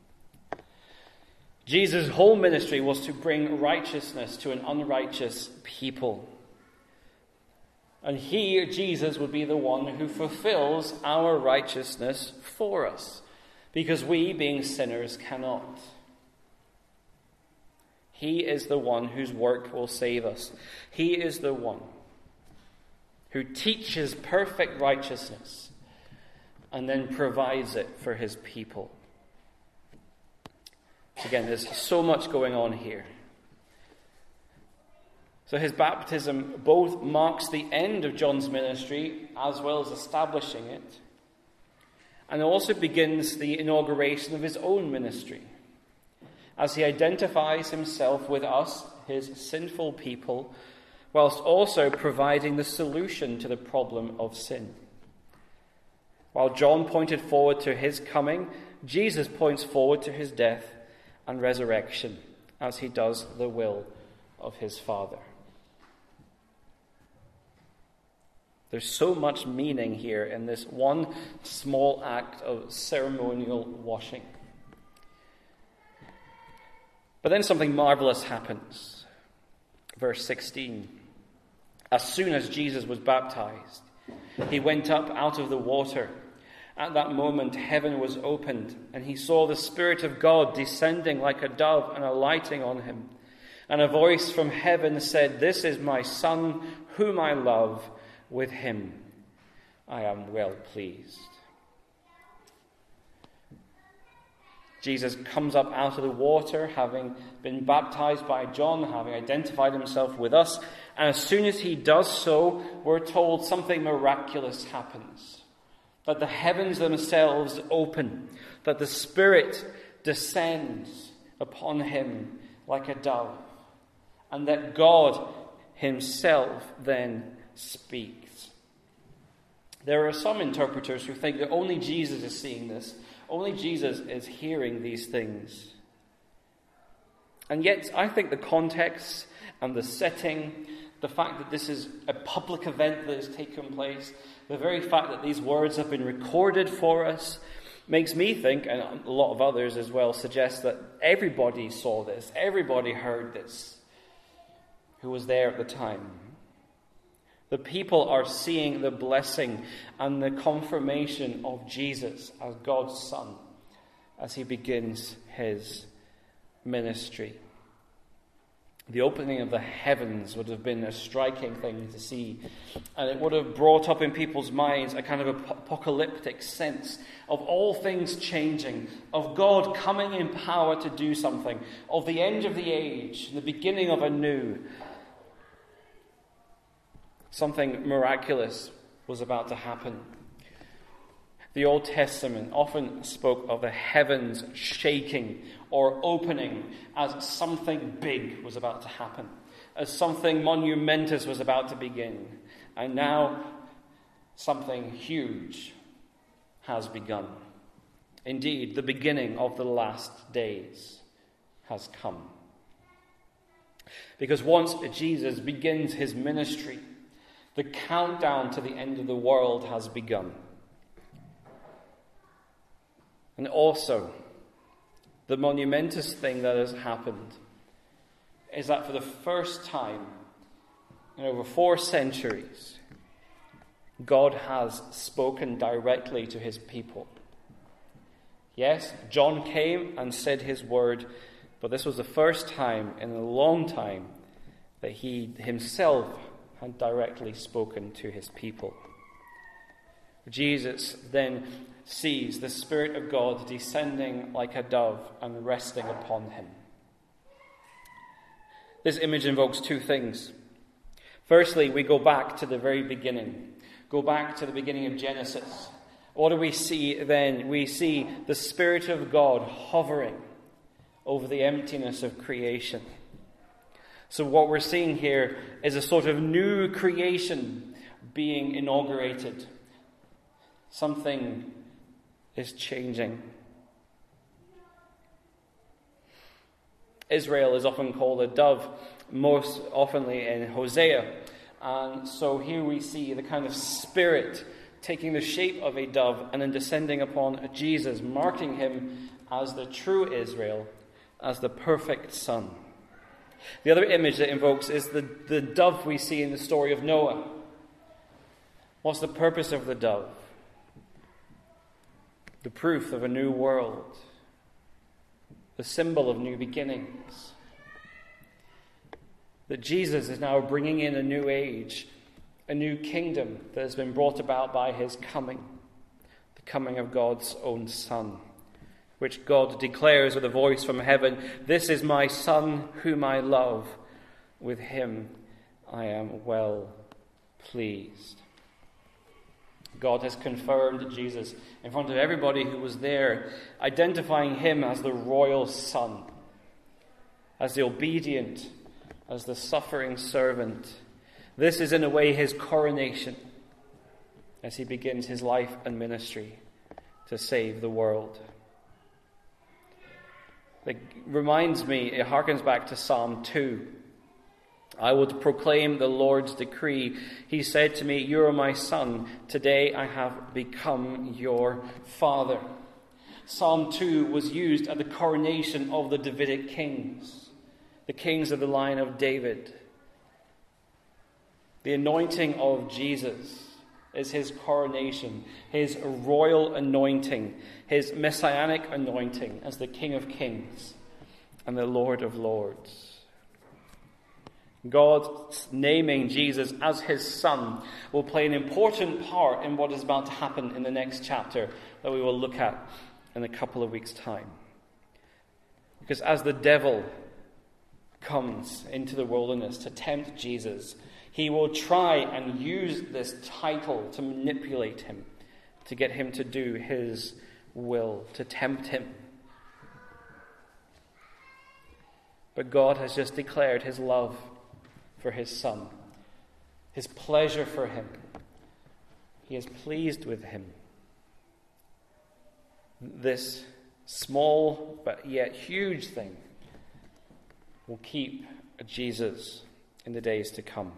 Jesus' whole ministry was to bring righteousness to an unrighteous people. And he, Jesus, would be the one who fulfills our righteousness for us, because we, being sinners, cannot. He is the one whose work will save us. He is the one who teaches perfect righteousness and then provides it for his people. Again, there's so much going on here. So his baptism both marks the end of John's ministry as well as establishing it, and also begins the inauguration of his own ministry, as he identifies himself with us, his sinful people, whilst also providing the solution to the problem of sin. While John pointed forward to his coming, Jesus points forward to his death and resurrection, as he does the will of his Father. There's so much meaning here in this one small act of ceremonial washing. But then something marvelous happens. Verse sixteen. As soon as Jesus was baptized, he went up out of the water. At that moment, heaven was opened, and he saw the Spirit of God descending like a dove and alighting on him. And a voice from heaven said, "This is my Son, whom I love. With him I am well pleased." Jesus comes up out of the water, having been baptized by John, having identified himself with us. And as soon as he does so, we're told something miraculous happens. that the heavens themselves open, that the Spirit descends upon him like a dove, and that God himself then speaks. There are some interpreters who think that only Jesus is seeing this, only Jesus is hearing these things. And yet, I think the context and the setting, the fact that this is a public event that has taken place, the very fact that these words have been recorded for us, makes me think, and a lot of others as well, suggest that everybody saw this, everybody heard this, who was there at the time. The people are seeing the blessing and the confirmation of Jesus as God's Son as he begins his ministry. The opening of the heavens would have been a striking thing to see, and it would have brought up in people's minds a kind of apocalyptic sense of all things changing, of God coming in power to do something, of the end of the age, the beginning of a new. Something miraculous was about to happen. The Old Testament often spoke of the heavens shaking or opening as something big was about to happen, as something monumentous was about to begin. And now something huge has begun. Indeed, the beginning of the last days has come. Because once Jesus begins his ministry, the countdown to the end of the world has begun. And also, the monumentous thing that has happened is that for the first time in over four centuries, God has spoken directly to his people. Yes, John came and said his word, but this was the first time in a long time that he himself had directly spoken to his people. Jesus then sees the Spirit of God descending like a dove and resting upon him. This image invokes two things. Firstly, we go back to the very beginning. Go back to the beginning of Genesis. What do we see then? We see the Spirit of God hovering over the emptiness of creation. So what we're seeing here is a sort of new creation being inaugurated. Something is changing. Israel is often called a dove, most oftenly in Hosea. And so here we see the kind of Spirit taking the shape of a dove and then descending upon Jesus, marking him as the true Israel, as the perfect Son. The other image that invokes is the, the dove we see in the story of Noah. What's the purpose of the dove? The proof of a new world. The symbol of new beginnings. That Jesus is now bringing in a new age, a new kingdom that has been brought about by his coming. The coming of God's own Son, which God declares with a voice from heaven, "This is my Son whom I love. With him I am well pleased." God has confirmed Jesus in front of everybody who was there, identifying him as the royal Son, as the obedient, as the suffering servant. This is in a way his coronation as he begins his life and ministry to save the world. It reminds me, it harkens back to Psalm two. "I will proclaim the Lord's decree. He said to me, 'You are my son. Today I have become your father.'" Psalm two was used at the coronation of the Davidic kings, the kings of the line of David. The anointing of Jesus is his coronation, his royal anointing, his messianic anointing as the King of Kings and the Lord of Lords. God naming Jesus as his Son will play an important part in what is about to happen in the next chapter that we will look at in a couple of weeks' time. Because as the devil comes into the wilderness to tempt Jesus, he will try and use this title to manipulate him, to get him to do his will, to tempt him. But God has just declared his love for his Son, his pleasure for him. He is pleased with him. This small but yet huge thing will keep Jesus in the days to come.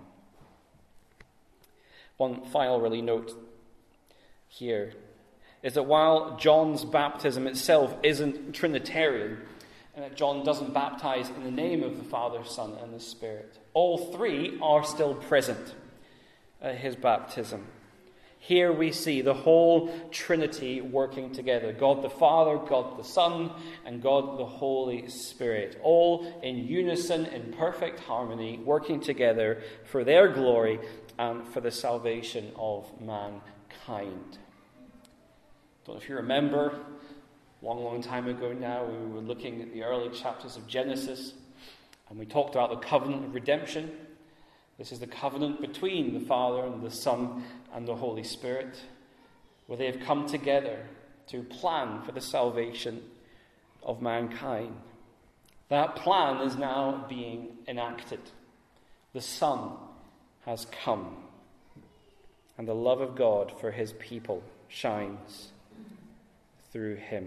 One final really note here is that while John's baptism itself isn't Trinitarian, and that John doesn't baptize in the name of the Father, Son, and the Spirit, all three are still present at his baptism. Here we see the whole Trinity working together. God the Father, God the Son, and God the Holy Spirit. All in unison, in perfect harmony, working together for their glory and for the salvation of mankind. I don't know if you remember, a long, long time ago now, we were looking at the early chapters of Genesis, and we talked about the covenant of redemption. This is the covenant between the Father and the Son and the Holy Spirit, where they have come together to plan for the salvation of mankind. That plan is now being enacted. The Son has come, and the love of God for his people shines through him.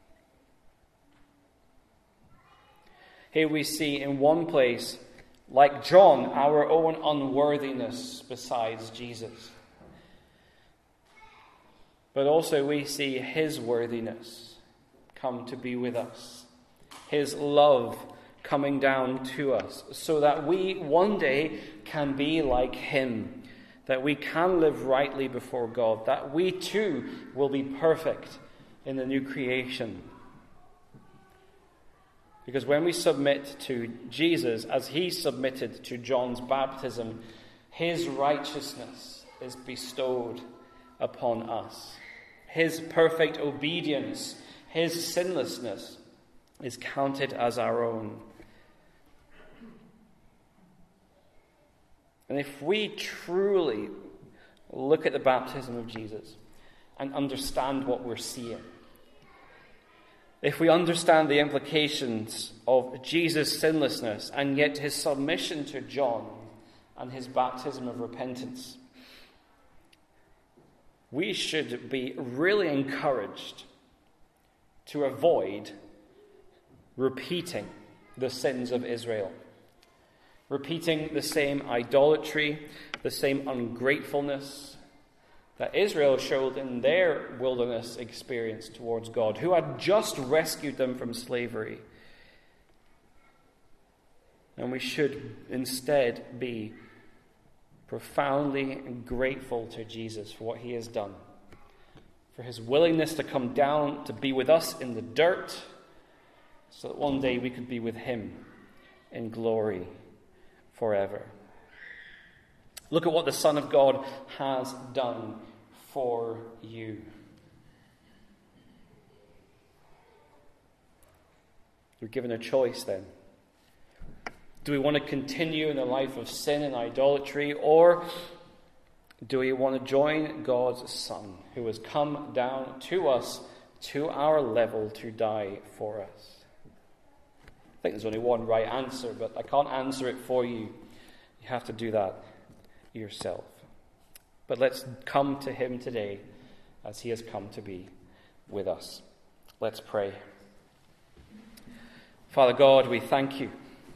Here we see in one place, like John, our own unworthiness besides Jesus. But also we see his worthiness come to be with us. His love coming down to us so that we one day can be like him. That we can live rightly before God. That we too will be perfect in the new creation. Because when we submit to Jesus, as he submitted to John's baptism, his righteousness is bestowed upon us. His perfect obedience, his sinlessness is counted as our own. And if we truly look at the baptism of Jesus and understand what we're seeing, if we understand the implications of Jesus' sinlessness and yet his submission to John and his baptism of repentance, we should be really encouraged to avoid repeating the sins of Israel. Repeating the same idolatry, the same ungratefulness that Israel showed in their wilderness experience towards God, who had just rescued them from slavery. And we should instead be profoundly grateful to Jesus for what he has done, for his willingness to come down to be with us in the dirt, so that one day we could be with him in glory forever. Look at what the Son of God has done for you. You're given a choice then. Do we want to continue in a life of sin and idolatry, or do we want to join God's Son, who has come down to us, to our level, to die for us? I think there's only one right answer, but I can't answer it for you. You have to do that yourself. But let's come to him today as he has come to be with us. Let's pray. Father God, we thank you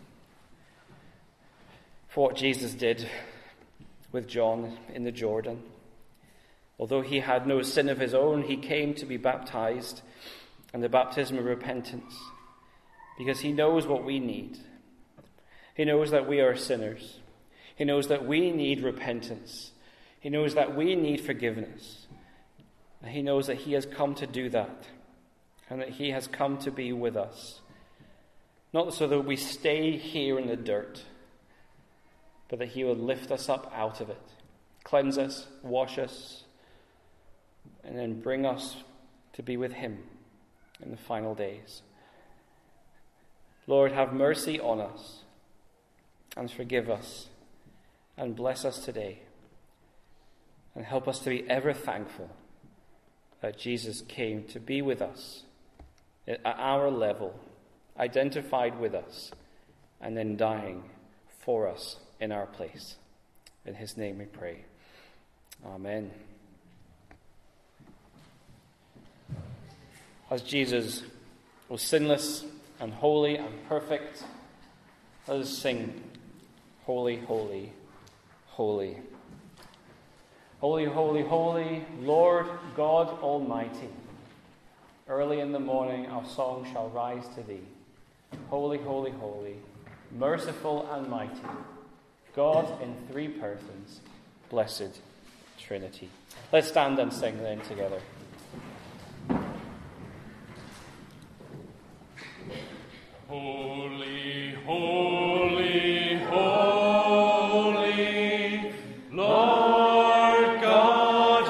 for what Jesus did with John in the Jordan. Although he had no sin of his own, he came to be baptized, and the baptism of repentance, because he knows what we need. He knows that we are sinners. He knows that we need repentance. He knows that we need forgiveness. And he knows that he has come to do that, and that he has come to be with us. Not so that we stay here in the dirt, but that he will lift us up out of it, cleanse us, wash us, and then bring us to be with him in the final days. Lord, have mercy on us and forgive us and bless us today, and help us to be ever thankful that Jesus came to be with us, at our level, identified with us, and then dying for us in our place. In his name we pray. Amen. As Jesus was sinless and holy and perfect, let us sing, Holy, Holy, Holy. Holy, holy, holy, Lord God Almighty. Early in the morning our song shall rise to thee. Holy, holy, holy, merciful and mighty, God in three persons, blessed Trinity. Let's stand and sing then together. Holy, holy, holy, Lord God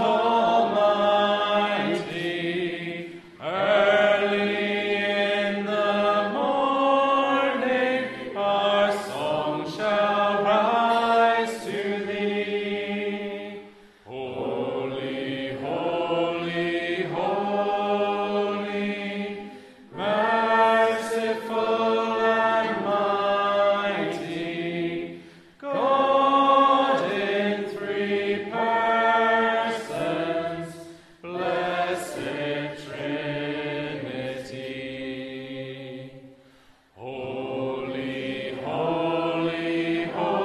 Almighty, early in the morning our song shall rise to thee. Holy, holy, holy, merciful and mighty, God in three persons, blessed Trinity. Holy, holy,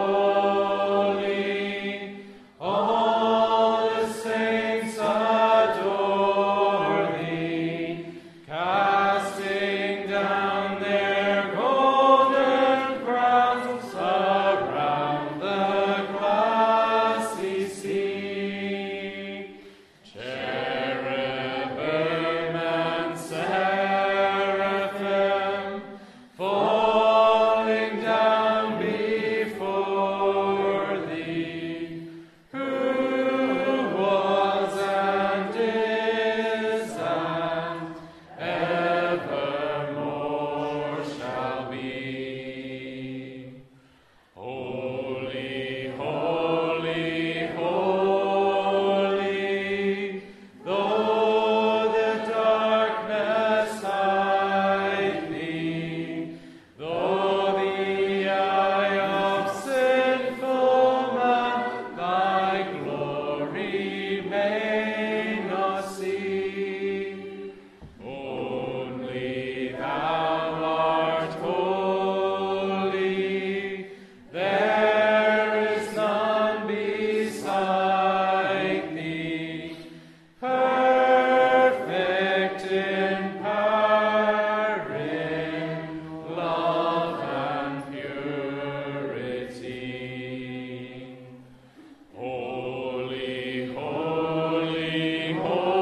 holy, all the saints adore thee, casting down their golden crowns around the glassy sea. Cherubim and seraphim falling down before thee, who was and is and evermore shall be. Holy, holy, holy, though the darkness hide thee, though the eye of sinful man thy glory may not see. Only thou art holy, there is none beside thee, perfect in power, in love and purity. Holy, holy,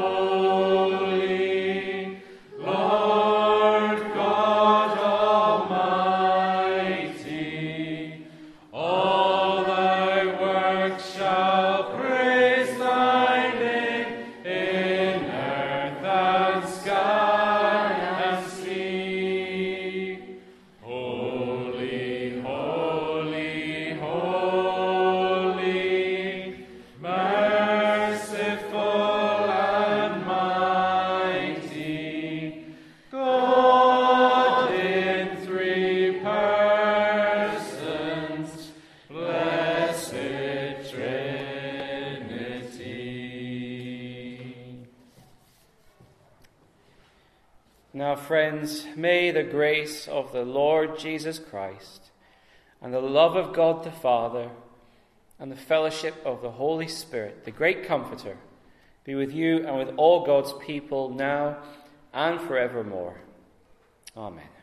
holy, Lord God Almighty, all thy works shall praise thy name in earth and sky and sea. Holy, holy, holy, merciful and mighty, God in three persons, blessed Trinity. Now, friends, may the grace of the Lord Jesus Christ and the love of God the Father and the fellowship of the Holy Spirit, the great Comforter, be with you and with all God's people now and forevermore. Amen.